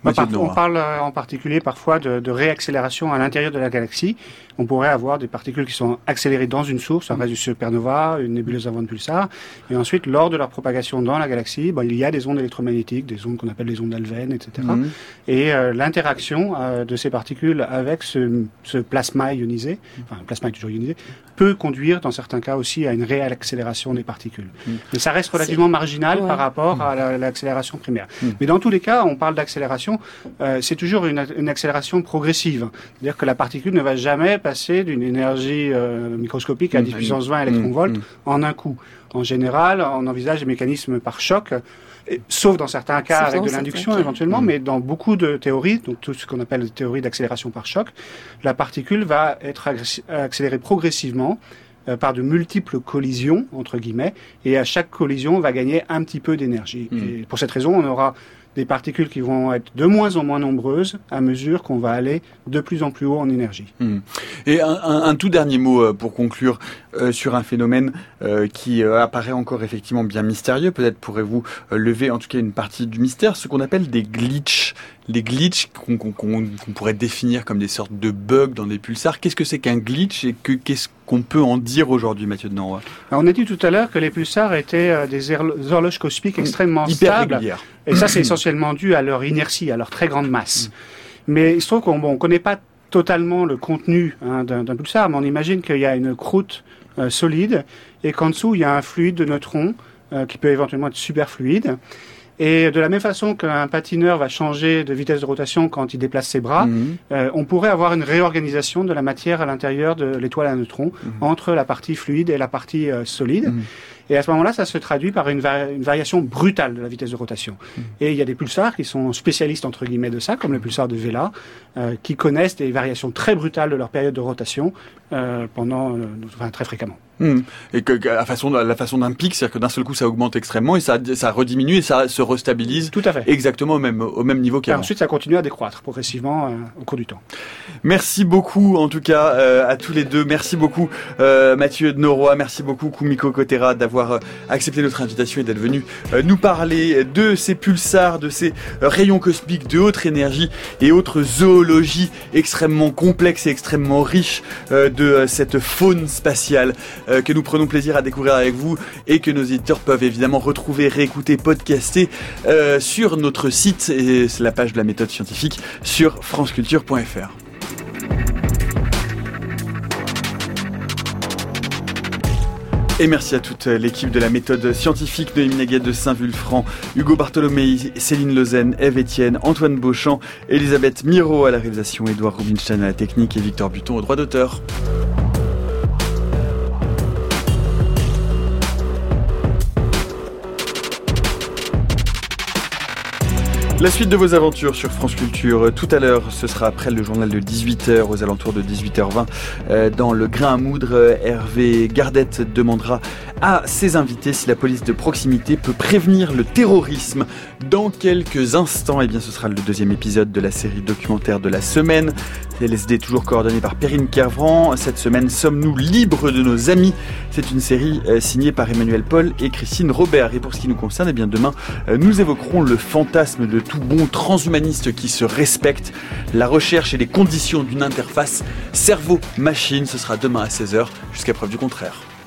Speaker 4: On parle en particulier parfois de réaccélération à l'intérieur de la galaxie. On pourrait avoir des particules qui sont accélérées dans une source, un reste de supernova, une nébuleuse avant de pulsar, et ensuite, lors de leur propagation dans la galaxie, il y a des ondes électromagnétiques, des ondes qu'on appelle les ondes Alven, etc. Et l'interaction de ces particules avec ce plasma ionisé, enfin, le plasma est toujours ionisé, peut conduire, dans certains cas aussi, à une réaccélération des particules. Mais ça reste relativement marginal par rapport à l'accélération primaire. Mais dans tous les cas, on parle d'accélération, c'est toujours une accélération progressive. C'est-à-dire que la particule ne va jamais passer d'une énergie microscopique à 10 puissance 20 électronvolts en un coup. En général, on envisage des mécanismes par choc, sauf dans certains cas avec de l'induction éventuellement, mais dans beaucoup de théories, donc tout ce qu'on appelle les théories d'accélération par choc, la particule va être accélérée progressivement par de multiples collisions, entre guillemets, et à chaque collision, on va gagner un petit peu d'énergie. Et pour cette raison, on aura des particules qui vont être de moins en moins nombreuses à mesure qu'on va aller de plus en plus haut en énergie.
Speaker 2: Et un tout dernier mot pour conclure sur un phénomène qui apparaît encore effectivement bien mystérieux. Peut-être pourrez-vous lever en tout cas une partie du mystère, ce qu'on appelle des glitches. Les glitches qu'on pourrait définir comme des sortes de bugs dans des pulsars. Qu'est-ce que c'est qu'un glitch et qu'est-ce qu'on peut en dire aujourd'hui, Mathieu de Noroy ?
Speaker 4: On a dit tout à l'heure que les pulsars étaient des horloges cosmiques extrêmement stables.
Speaker 2: Régulières.
Speaker 4: Et ça, c'est essentiellement dû à leur inertie, à leur très grande masse. Mais il se trouve qu'on connaît pas totalement le contenu d'un pulsar, mais on imagine qu'il y a une croûte solide et qu'en dessous, il y a un fluide de neutrons qui peut éventuellement être superfluide. Et de la même façon qu'un patineur va changer de vitesse de rotation quand il déplace ses bras, on pourrait avoir une réorganisation de la matière à l'intérieur de l'étoile à neutrons entre la partie fluide et la partie solide. Et à ce moment-là, ça se traduit par une variation brutale de la vitesse de rotation. Et il y a des pulsars qui sont spécialistes, entre guillemets, de ça, comme le pulsar de Vela, qui connaissent des variations très brutales de leur période de rotation très fréquemment.
Speaker 2: Et que la façon d'un pic, c'est-à-dire que d'un seul coup ça augmente extrêmement et ça rediminue et ça se restabilise.
Speaker 4: Tout à fait.
Speaker 2: Exactement au même niveau qu'avant.
Speaker 4: Ensuite, ça continue à décroître progressivement au cours du temps.
Speaker 2: Merci beaucoup en tout cas à tous les deux. Merci beaucoup Mathieu de Noroy, merci beaucoup Kumiko Kotera d'avoir accepté notre invitation et d'être venu nous parler de ces pulsars, de ces rayons cosmiques de haute énergie et autres zoologies extrêmement complexes et extrêmement riches de cette faune spatiale que nous prenons plaisir à découvrir avec vous et que nos éditeurs peuvent évidemment retrouver, réécouter, podcaster sur notre site et c'est la page de la méthode scientifique sur franceculture.fr. Et merci à toute l'équipe de la méthode scientifique, de Émile de Saint-Vulfranc, Hugo Bartholomei, Céline Lausanne, Ève Etienne, Antoine Beauchamp, Elisabeth Miro à la réalisation, Édouard Rubinstein à la technique et Victor Buton au droit d'auteur. La suite de vos aventures sur France Culture, tout à l'heure, ce sera après le journal de 18h, aux alentours de 18h20. Dans le grain à moudre, Hervé Gardette demandera à ses invités si la police de proximité peut prévenir le terrorisme. Dans quelques instants, ce sera le deuxième épisode de la série documentaire de la semaine. LSD toujours coordonné par Perrine Kervran. Cette semaine, sommes-nous libres de nos amis ? C'est une série signée par Emmanuel Paul et Christine Robert. Et pour ce qui nous concerne, demain, nous évoquerons le fantasme de tout bon transhumaniste qui se respecte. La recherche et les conditions d'une interface cerveau-machine, ce sera demain à 16h, jusqu'à preuve du contraire.